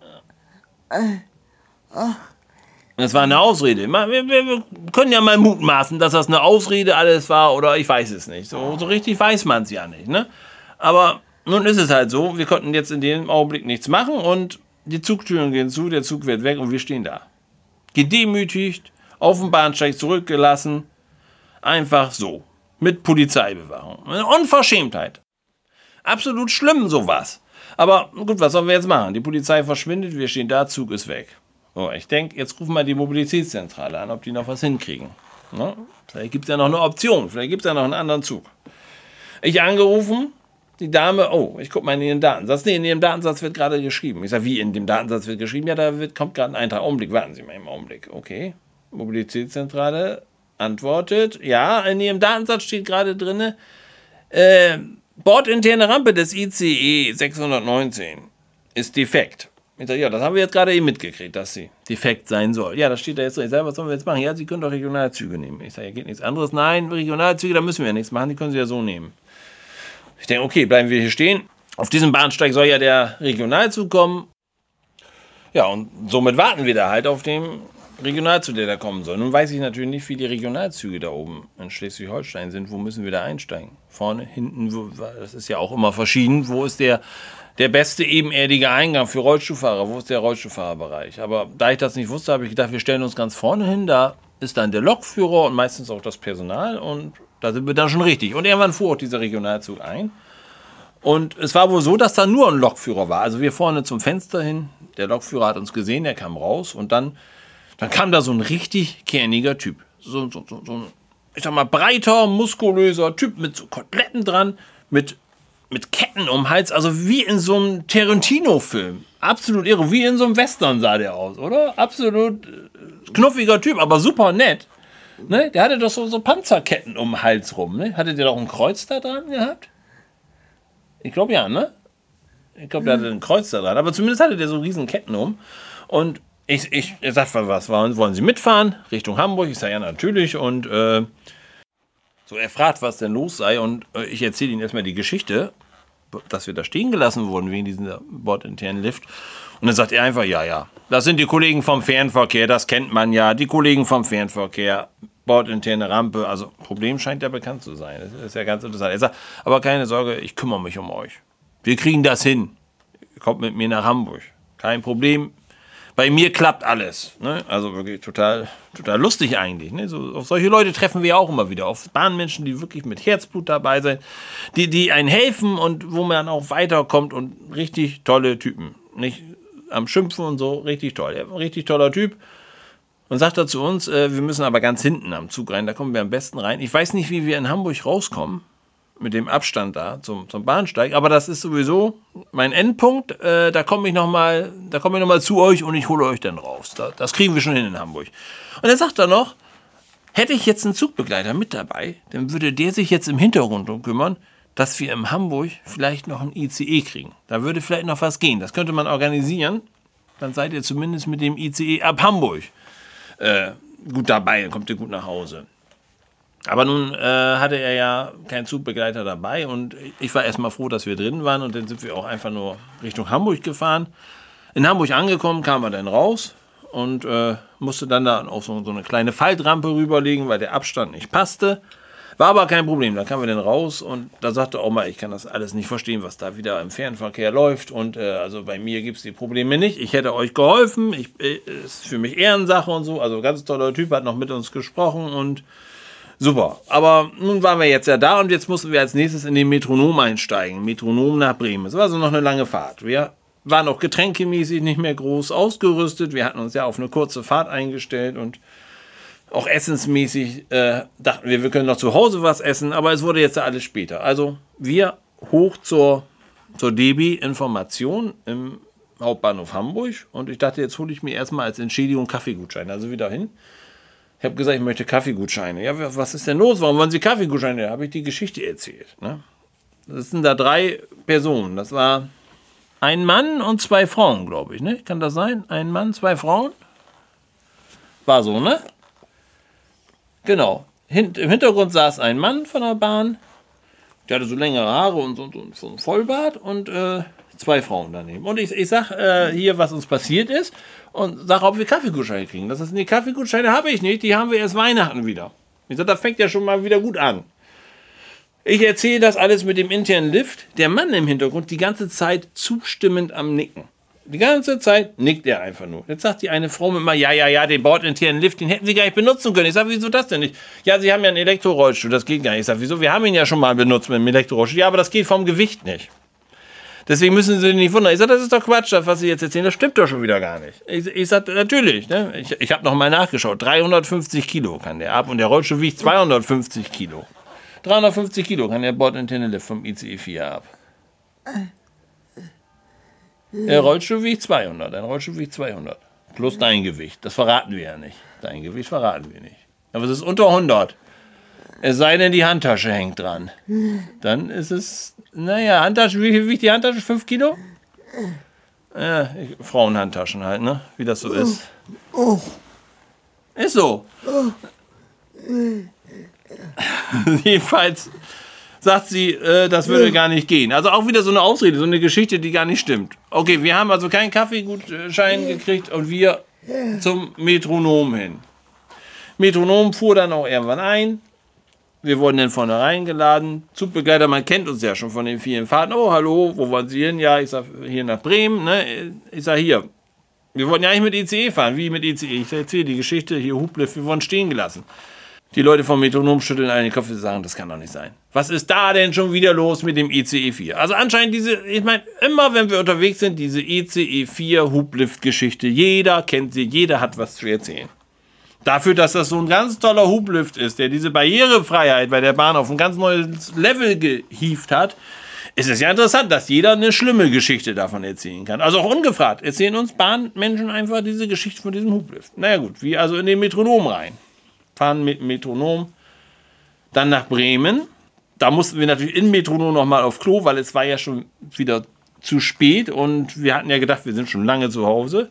Das war eine Ausrede. Wir, wir, wir können ja mal mutmaßen, dass das eine Ausrede alles war oder ich weiß es nicht. So, so richtig weiß man es ja nicht. Ne? Aber nun ist es halt so, wir konnten jetzt in dem Augenblick nichts machen und die Zugtüren gehen zu, der Zug wird weg und wir stehen da. Gedemütigt, auf dem Bahnsteig zurückgelassen, einfach so, mit Polizeibewachung. Eine Unverschämtheit. Absolut schlimm sowas. Aber gut, was sollen wir jetzt machen? Die Polizei verschwindet, wir stehen da, Zug ist weg. So, ich denke, jetzt rufen wir die Mobilitätszentrale an, ob die noch was hinkriegen. Ne? Vielleicht gibt es ja noch eine Option, vielleicht gibt es ja noch einen anderen Zug. Ich angerufen, die Dame, oh, ich gucke mal in den Datensatz. Nee, in dem Datensatz wird gerade geschrieben. Ich sage, wie in dem Datensatz wird geschrieben? Ja, da wird, kommt gerade ein Eintrag. Augenblick, warten Sie mal im Augenblick. Okay, Mobilitätszentrale antwortet. Ja, in Ihrem Datensatz steht gerade drin, äh, bordinterne Rampe des I C E sechshundertneunzehn ist defekt. Ich sage, ja, das haben wir jetzt gerade eben mitgekriegt, dass sie defekt sein soll. Ja, das steht da jetzt drin. Ich sage, was sollen wir jetzt machen? Ja, Sie können doch Regionalzüge nehmen. Ich sage, ja, geht nichts anderes. Nein, Regionalzüge, da müssen wir ja nichts machen. Die können Sie ja so nehmen. Ich denke, okay, bleiben wir hier stehen. Auf diesem Bahnsteig soll ja der Regionalzug kommen. Ja, und somit warten wir da halt auf den Regionalzug, der da kommen soll. Nun weiß ich natürlich nicht, wie die Regionalzüge da oben in Schleswig-Holstein sind. Wo müssen wir da einsteigen? Vorne, hinten, wo, das ist ja auch immer verschieden. Wo ist der, der beste ebenerdige Eingang für Rollstuhlfahrer? Wo ist der Rollstuhlfahrerbereich? Aber da ich das nicht wusste, habe ich gedacht, wir stellen uns ganz vorne hin. Da ist dann der Lokführer und meistens auch das Personal. Und da sind wir dann schon richtig. Und irgendwann fuhr auch dieser Regionalzug ein. Und es war wohl so, dass da nur ein Lokführer war. Also wir vorne zum Fenster hin. Der Lokführer hat uns gesehen, der kam raus. Und dann... Dann kam da so ein richtig kerniger Typ. So, so, so, so ein, ich sag mal, breiter, muskulöser Typ mit so Koteletten dran, mit, mit Ketten um den Hals. Also wie in so einem Tarantino-Film. Absolut irre. Wie in so einem Western sah der aus, oder? Absolut knuffiger Typ, aber super nett. Ne? Der hatte doch so, so Panzerketten um den Hals rum. Ne? Hatte der doch ein Kreuz da dran gehabt? Ich glaube ja, ne? Ich glaube, der hatte ein Kreuz da dran. Aber zumindest hatte der so riesen Ketten um. Und Ich, ich, ich sag, was wollen Sie mitfahren? Richtung Hamburg? Ich sage, ja, natürlich. Und äh, so, er fragt, was denn los sei. Und äh, ich erzähle Ihnen erstmal die Geschichte, dass wir da stehen gelassen wurden wegen diesem bordinternen Lift. Und dann sagt er einfach, ja, ja, das sind die Kollegen vom Fernverkehr, das kennt man ja. Die Kollegen vom Fernverkehr, bordinterne Rampe. Also, Problem scheint ja bekannt zu sein. Das ist ja ganz interessant. Er sagt, aber keine Sorge, ich kümmere mich um euch. Wir kriegen das hin. Ihr kommt mit mir nach Hamburg. Kein Problem. Bei mir klappt alles. Ne? Also wirklich total, total lustig eigentlich. Ne? So, auf solche Leute treffen wir auch immer wieder. Auf Bahnmenschen, die wirklich mit Herzblut dabei sind, die, die einen helfen und wo man auch weiterkommt und richtig tolle Typen. Nicht am Schimpfen und so, richtig toll. Ja, richtig toller Typ. Und sagt er zu uns, äh, wir müssen aber ganz hinten am Zug rein, da kommen wir am besten rein. Ich weiß nicht, wie wir in Hamburg rauskommen. Mit dem Abstand da zum, zum Bahnsteig. Aber das ist sowieso mein Endpunkt. Äh, da komme ich nochmal komm noch zu euch und ich hole euch dann raus. Da, das kriegen wir schon hin in Hamburg. Und dann sagt er noch, hätte ich jetzt einen Zugbegleiter mit dabei, dann würde der sich jetzt im Hintergrund drum kümmern, dass wir in Hamburg vielleicht noch ein I C E kriegen. Da würde vielleicht noch was gehen. Das könnte man organisieren. Dann seid ihr zumindest mit dem I C E ab Hamburg äh, gut dabei. Dann kommt ihr gut nach Hause. Aber nun äh, hatte er ja keinen Zugbegleiter dabei und ich war erstmal froh, dass wir drin waren und dann sind wir auch einfach nur Richtung Hamburg gefahren. In Hamburg angekommen, kam er dann raus und äh, musste dann da auf so, so eine kleine Faltrampe rüberlegen, weil der Abstand nicht passte. War aber kein Problem, da kamen wir dann raus und da sagte auch mal, ich kann das alles nicht verstehen, was da wieder im Fernverkehr läuft und äh, also bei mir gibt es die Probleme nicht. Ich hätte euch geholfen, ich, äh, ist für mich Ehrensache und so, also ganz toller Typ, hat noch mit uns gesprochen und super, aber nun waren wir jetzt ja da und jetzt mussten wir als nächstes in den Metronom einsteigen. Metronom nach Bremen. Es war also noch eine lange Fahrt. Wir waren auch getränkemäßig nicht mehr groß ausgerüstet. Wir hatten uns ja auf eine kurze Fahrt eingestellt und auch essensmäßig äh, dachten wir, wir können noch zu Hause was essen, aber es wurde jetzt ja alles später. Also wir hoch zur, zur D B Information im Hauptbahnhof Hamburg und ich dachte, jetzt hole ich mir erstmal als Entschädigung Kaffeegutscheine, also wieder hin. Ich habe gesagt, ich möchte Kaffeegutscheine. Ja, was ist denn los? Warum wollen Sie Kaffeegutscheine? Da habe ich die Geschichte erzählt. Ne? Das sind da drei Personen. Das war ein Mann und zwei Frauen, glaube ich. Ne? Kann das sein? Ein Mann, zwei Frauen? War so, ne? Genau. Hint, Im Hintergrund saß ein Mann von der Bahn. Der hatte so längere Haare und so, so, so ein Vollbart und äh, zwei Frauen daneben. Und ich, ich sag äh, hier, was uns passiert ist und sag, ob wir Kaffeegutscheine kriegen. Das ist, nee, Kaffeegutscheine habe ich nicht, die haben wir erst Weihnachten wieder. Ich sag, das fängt ja schon mal wieder gut an. Ich erzähle das alles mit dem internen Lift. Der Mann im Hintergrund die ganze Zeit zustimmend am Nicken. Die ganze Zeit nickt er einfach nur. Jetzt sagt die eine Frau mit mal, ja, ja, ja, den bordinternen Lift, den hätten Sie gar nicht benutzen können. Ich sage, wieso das denn nicht? Ja, Sie haben ja einen Elektrorollstuhl, das geht gar nicht. Ich sage, wieso? Wir haben ihn ja schon mal benutzt mit dem Elektrorollstuhl. Ja, aber das geht vom Gewicht nicht. Deswegen müssen Sie sich nicht wundern. Ich sage, das ist doch Quatsch, das, was Sie jetzt erzählen, das stimmt doch schon wieder gar nicht. Ich, ich sage, natürlich. Ne? Ich, ich habe noch mal nachgeschaut. dreihundertfünfzig Kilo kann der ab und der Rollstuhl wiegt zweihundertfünfzig Kilo. dreihundertfünfzig Kilo kann der bordinterne Lift vom I C E vier ab. Der Rollstuhl wiegt zweihundert. Dein Rollstuhl wiegt zweihundert. Plus dein Gewicht. Das verraten wir ja nicht. Dein Gewicht verraten wir nicht. Aber es ist unter hundert. Es sei denn, die Handtasche hängt dran. Dann ist es, naja, Handtasche, wie viel wiegt die Handtasche? fünf Kilo? Ja, Frauenhandtaschen halt, ne? Wie das so ist. Ist so. Jedenfalls sagt sie, äh, das würde gar nicht gehen. Also auch wieder so eine Ausrede, so eine Geschichte, die gar nicht stimmt. Okay, wir haben also keinen Kaffeegutschein gekriegt und wir zum Metronom hin. Metronom fuhr dann auch irgendwann ein. Wir wurden dann vorne reingeladen. Zugbegleiter, man kennt uns ja schon von den vielen Fahrten. Oh, hallo, wo wollen Sie hin? Ja, ich sag, hier nach Bremen. Ne? Ich sag, hier. Wir wollten ja nicht mit I C E fahren. Wie mit I C E? Ich erzähle die Geschichte. Hier, Hublift, wir wurden stehen gelassen. Die Leute vom Metronom schütteln einen den Kopf und sagen, das kann doch nicht sein. Was ist da denn schon wieder los mit dem I C E vier? Also anscheinend diese, ich meine, immer wenn wir unterwegs sind, diese I C E vier Hublift-Geschichte. Jeder kennt sie, jeder hat was zu erzählen. Dafür, dass das so ein ganz toller Hublift ist, der diese Barrierefreiheit bei der Bahn auf ein ganz neues Level gehievt hat, ist es ja interessant, dass jeder eine schlimme Geschichte davon erzählen kann. Also auch ungefragt erzählen uns Bahnmenschen einfach diese Geschichte von diesem Hublift. Naja gut, wie also in den Metronom rein. Fahren mit Metronom, dann nach Bremen. Da mussten wir natürlich in Metronom nochmal auf Klo, weil es war ja schon wieder zu spät und wir hatten ja gedacht, wir sind schon lange zu Hause.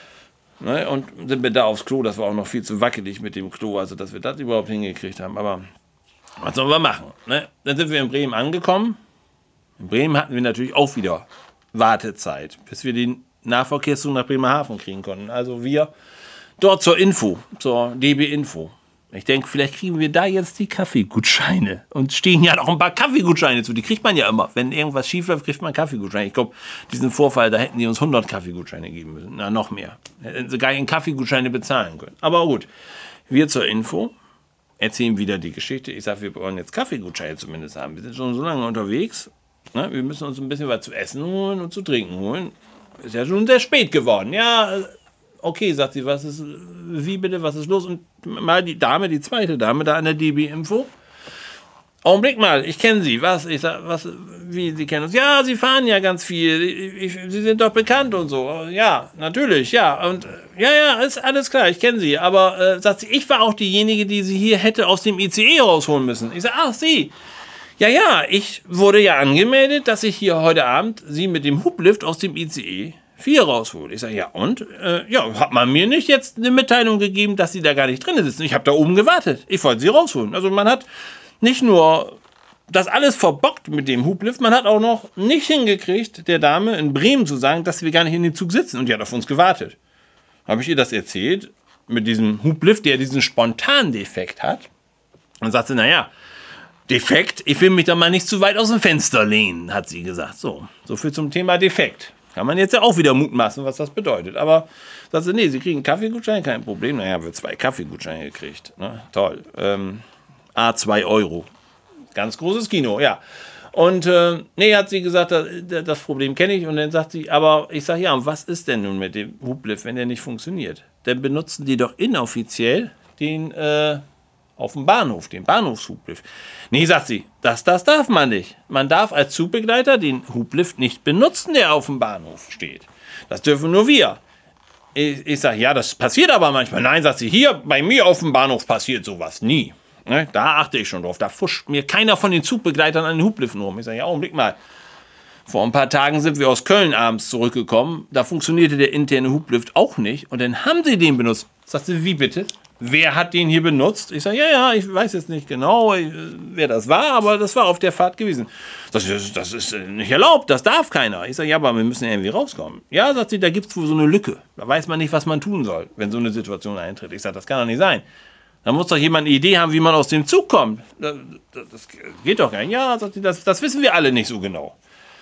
Ne, und sind wir da aufs Klo, das war auch noch viel zu wackelig mit dem Klo, also dass wir das überhaupt hingekriegt haben. Aber was sollen wir machen? Ne? Dann sind wir in Bremen angekommen. In Bremen hatten wir natürlich auch wieder Wartezeit, bis wir den Nahverkehrszug nach Bremerhaven kriegen konnten. Also wir dort zur Info, zur D B-Info. Ich denke, vielleicht kriegen wir da jetzt die Kaffeegutscheine. Und stehen ja noch ein paar Kaffeegutscheine zu. Die kriegt man ja immer. Wenn irgendwas schief läuft, kriegt man Kaffeegutscheine. Ich glaube, diesen Vorfall, da hätten die uns hundert Kaffeegutscheine geben müssen. Na, noch mehr. Hätten sie gar keine Kaffeegutscheine bezahlen können. Aber gut, wir zur Info erzählen wieder die Geschichte. Ich sage, wir wollen jetzt Kaffeegutscheine zumindest haben. Wir sind schon so lange unterwegs. Ne? Wir müssen uns ein bisschen was zu essen holen und zu trinken holen. Ist ja schon sehr spät geworden. Ja, okay, sagt sie, was ist, wie bitte, was ist los? Und mal die Dame, die zweite Dame da an der D B-Info. Augenblick mal, ich kenne Sie. Was? Ich sag, was, wie, Sie kennen uns? Ja, Sie fahren ja ganz viel. Ich, ich, Sie sind doch bekannt und so. Ja, natürlich, ja. Und ja, ja, ist alles klar, ich kenne Sie. Aber, äh, sagt sie, ich war auch diejenige, die Sie hier hätte aus dem I C E rausholen müssen. Ich sage, ach, Sie. Ja, ja, ich wurde ja angemeldet, dass ich hier heute Abend Sie mit dem Hublift aus dem I C E vier raushole. Ich sage, ja und? Äh, ja, hat man mir nicht jetzt eine Mitteilung gegeben, dass Sie da gar nicht drin sitzen. Ich habe da oben gewartet. Ich wollte Sie rausholen. Also man hat nicht nur das alles verbockt mit dem Hublift, man hat auch noch nicht hingekriegt, der Dame in Bremen zu sagen, dass wir gar nicht in dem Zug sitzen. Und die hat auf uns gewartet. Habe ich ihr das erzählt, mit diesem Hublift, der diesen Spontandefekt hat. Und sagt sie, naja, Defekt, ich will mich da mal nicht zu weit aus dem Fenster lehnen, hat sie gesagt. So, so viel zum Thema Defekt. Kann man jetzt ja auch wieder mutmaßen, was das bedeutet. Aber sagt sie, nee, Sie kriegen einen Kaffeegutschein, kein Problem. Naja, wir haben zwei Kaffeegutscheine gekriegt. Ne? Toll. Ähm, A zwei Euro. Ganz großes Kino, ja. Und äh, nee, hat sie gesagt, das, das Problem kenne ich. Und dann sagt sie, aber ich sage, ja, und was ist denn nun mit dem Hublift, wenn der nicht funktioniert? Dann benutzen die doch inoffiziell den äh, auf dem Bahnhof, den Bahnhofshublift. Nee, sagt sie, das, das darf man nicht. Man darf als Zugbegleiter den Hublift nicht benutzen, der auf dem Bahnhof steht. Das dürfen nur wir. Ich, ich sage, ja, das passiert aber manchmal. Nein, sagt sie, hier bei mir auf dem Bahnhof passiert sowas nie. Ne, da achte ich schon drauf. Da fuscht mir keiner von den Zugbegleitern an den Hubliften rum. Ich sage, ja, Augenblick mal. Vor ein paar Tagen sind wir aus Köln abends zurückgekommen. Da funktionierte der interne Hublift auch nicht. Und dann haben sie den benutzt. Sagt sie, wie bitte? Wer hat den hier benutzt? Ich sage, ja, ja, ich weiß jetzt nicht genau, wer das war, aber das war auf der Fahrt gewesen. Das ist, das ist nicht erlaubt, das darf keiner. Ich sage, ja, aber wir müssen ja irgendwie rauskommen. Ja, sagt sie, da gibt es wohl so eine Lücke. Da weiß man nicht, was man tun soll, wenn so eine Situation eintritt. Ich sage, das kann doch nicht sein. Da muss doch jemand eine Idee haben, wie man aus dem Zug kommt. Das, das geht doch gar nicht. Ja, sagt sie, das, das wissen wir alle nicht so genau.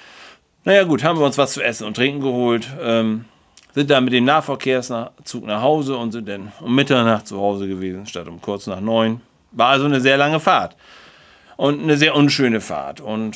Naja gut, haben wir uns was zu essen und trinken geholt, ähm, sind dann mit dem Nahverkehrszug nach Hause und sind dann um Mitternacht zu Hause gewesen, statt um kurz nach neun. War also eine sehr lange Fahrt und eine sehr unschöne Fahrt. Und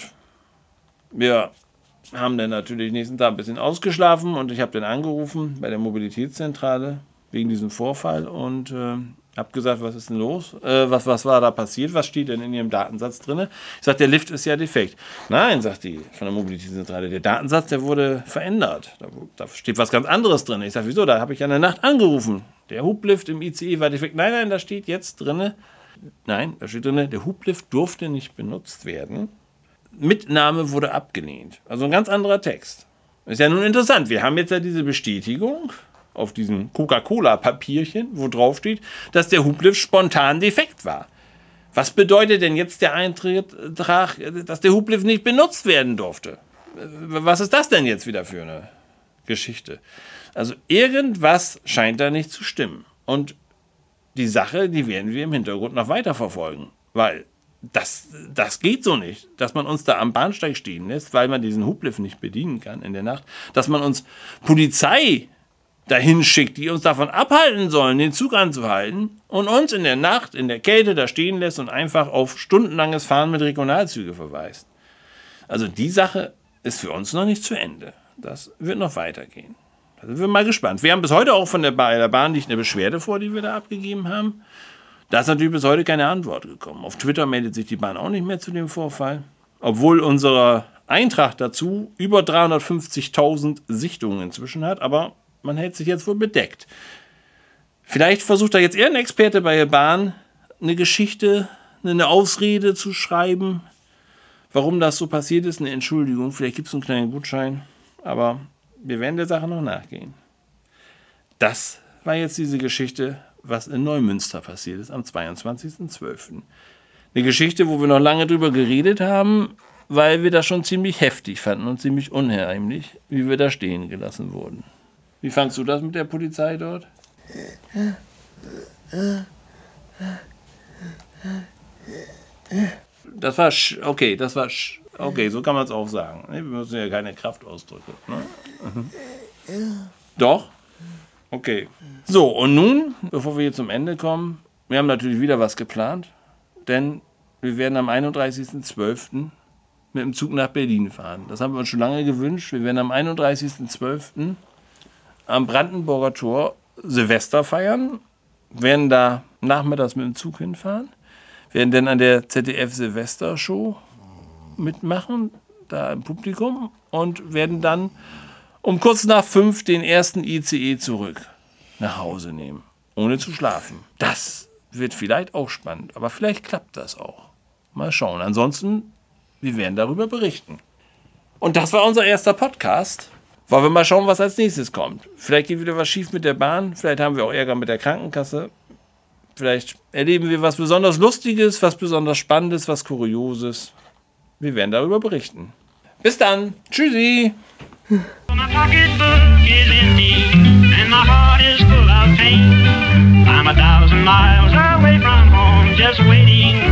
wir haben dann natürlich nächsten Tag ein bisschen ausgeschlafen und ich habe dann angerufen bei der Mobilitätszentrale wegen diesem Vorfall und äh, habe gesagt, was ist denn los? Äh, was, was war da passiert? Was steht denn in Ihrem Datensatz drin? Ich sage, der Lift ist ja defekt. Nein, sagt die von der Mobilitätszentrale, der Datensatz, der wurde verändert. Da, da steht was ganz anderes drin. Ich sage, wieso? Da habe ich ja in der Nacht angerufen. Der Hublift im I C E war defekt. Nein, nein, da steht jetzt drin, nein, da steht drin, der Hublift durfte nicht benutzt werden. Mitnahme wurde abgelehnt. Also ein ganz anderer Text. Ist ja nun interessant. Wir haben jetzt ja diese Bestätigung auf diesem Coca-Cola-Papierchen, wo drauf steht, dass der Hublift spontan defekt war. Was bedeutet denn jetzt der Eintrag, dass der Hublift nicht benutzt werden durfte? Was ist das denn jetzt wieder für eine Geschichte? Also irgendwas scheint da nicht zu stimmen. Und die Sache, die werden wir im Hintergrund noch weiter verfolgen. Weil das, das geht so nicht, dass man uns da am Bahnsteig stehen lässt, weil man diesen Hublift nicht bedienen kann in der Nacht. Dass man uns Polizei dahin schickt, die uns davon abhalten sollen, den Zug anzuhalten und uns in der Nacht, in der Kälte da stehen lässt und einfach auf stundenlanges Fahren mit Regionalzügen verweist. Also die Sache ist für uns noch nicht zu Ende. Das wird noch weitergehen. Da sind wir mal gespannt. Wir haben bis heute auch von der, ba- der Bahn nicht eine Beschwerde vor, die wir da abgegeben haben. Da ist natürlich bis heute keine Antwort gekommen. Auf Twitter meldet sich die Bahn auch nicht mehr zu dem Vorfall. Obwohl unsere Eintracht dazu über dreihundertfünfzigtausend Sichtungen inzwischen hat, aber man hält sich jetzt wohl bedeckt. Vielleicht versucht da jetzt eher ein Experte bei der Bahn, eine Geschichte, eine Ausrede zu schreiben, warum das so passiert ist, eine Entschuldigung. Vielleicht gibt es einen kleinen Gutschein, aber wir werden der Sache noch nachgehen. Das war jetzt diese Geschichte, was in Neumünster passiert ist am zweiundzwanzigsten zwölften Eine Geschichte, wo wir noch lange drüber geredet haben, weil wir das schon ziemlich heftig fanden und ziemlich unheimlich, wie wir da stehen gelassen wurden. Wie fandst du das mit der Polizei dort? Das war sch- okay, das war sch- okay, so kann man es auch sagen. Wir müssen ja keine Kraftausdrücke. Ne? Doch? Okay. So, und nun, bevor wir hier zum Ende kommen, wir haben natürlich wieder was geplant, denn wir werden am einunddreißigsten zwölften mit dem Zug nach Berlin fahren. Das haben wir uns schon lange gewünscht. Wir werden am einunddreißigsten zwölften am Brandenburger Tor Silvester feiern, werden da nachmittags mit dem Zug hinfahren, werden dann an der Z D F Silvester-Show mitmachen, da im Publikum, und werden dann um kurz nach fünf den ersten I C E zurück nach Hause nehmen, ohne zu schlafen. Das wird vielleicht auch spannend, aber vielleicht klappt das auch. Mal schauen. Ansonsten, wir werden darüber berichten. Und das war unser erster Podcast. Wollen wir mal schauen, was als nächstes kommt. Vielleicht geht wieder was schief mit der Bahn, vielleicht haben wir auch Ärger mit der Krankenkasse. Vielleicht erleben wir was besonders Lustiges, was besonders Spannendes, was Kurioses. Wir werden darüber berichten. Bis dann. Tschüssi. My pocketbook is empty and my heart is full of pain. I'm a thousand miles away from home, just waiting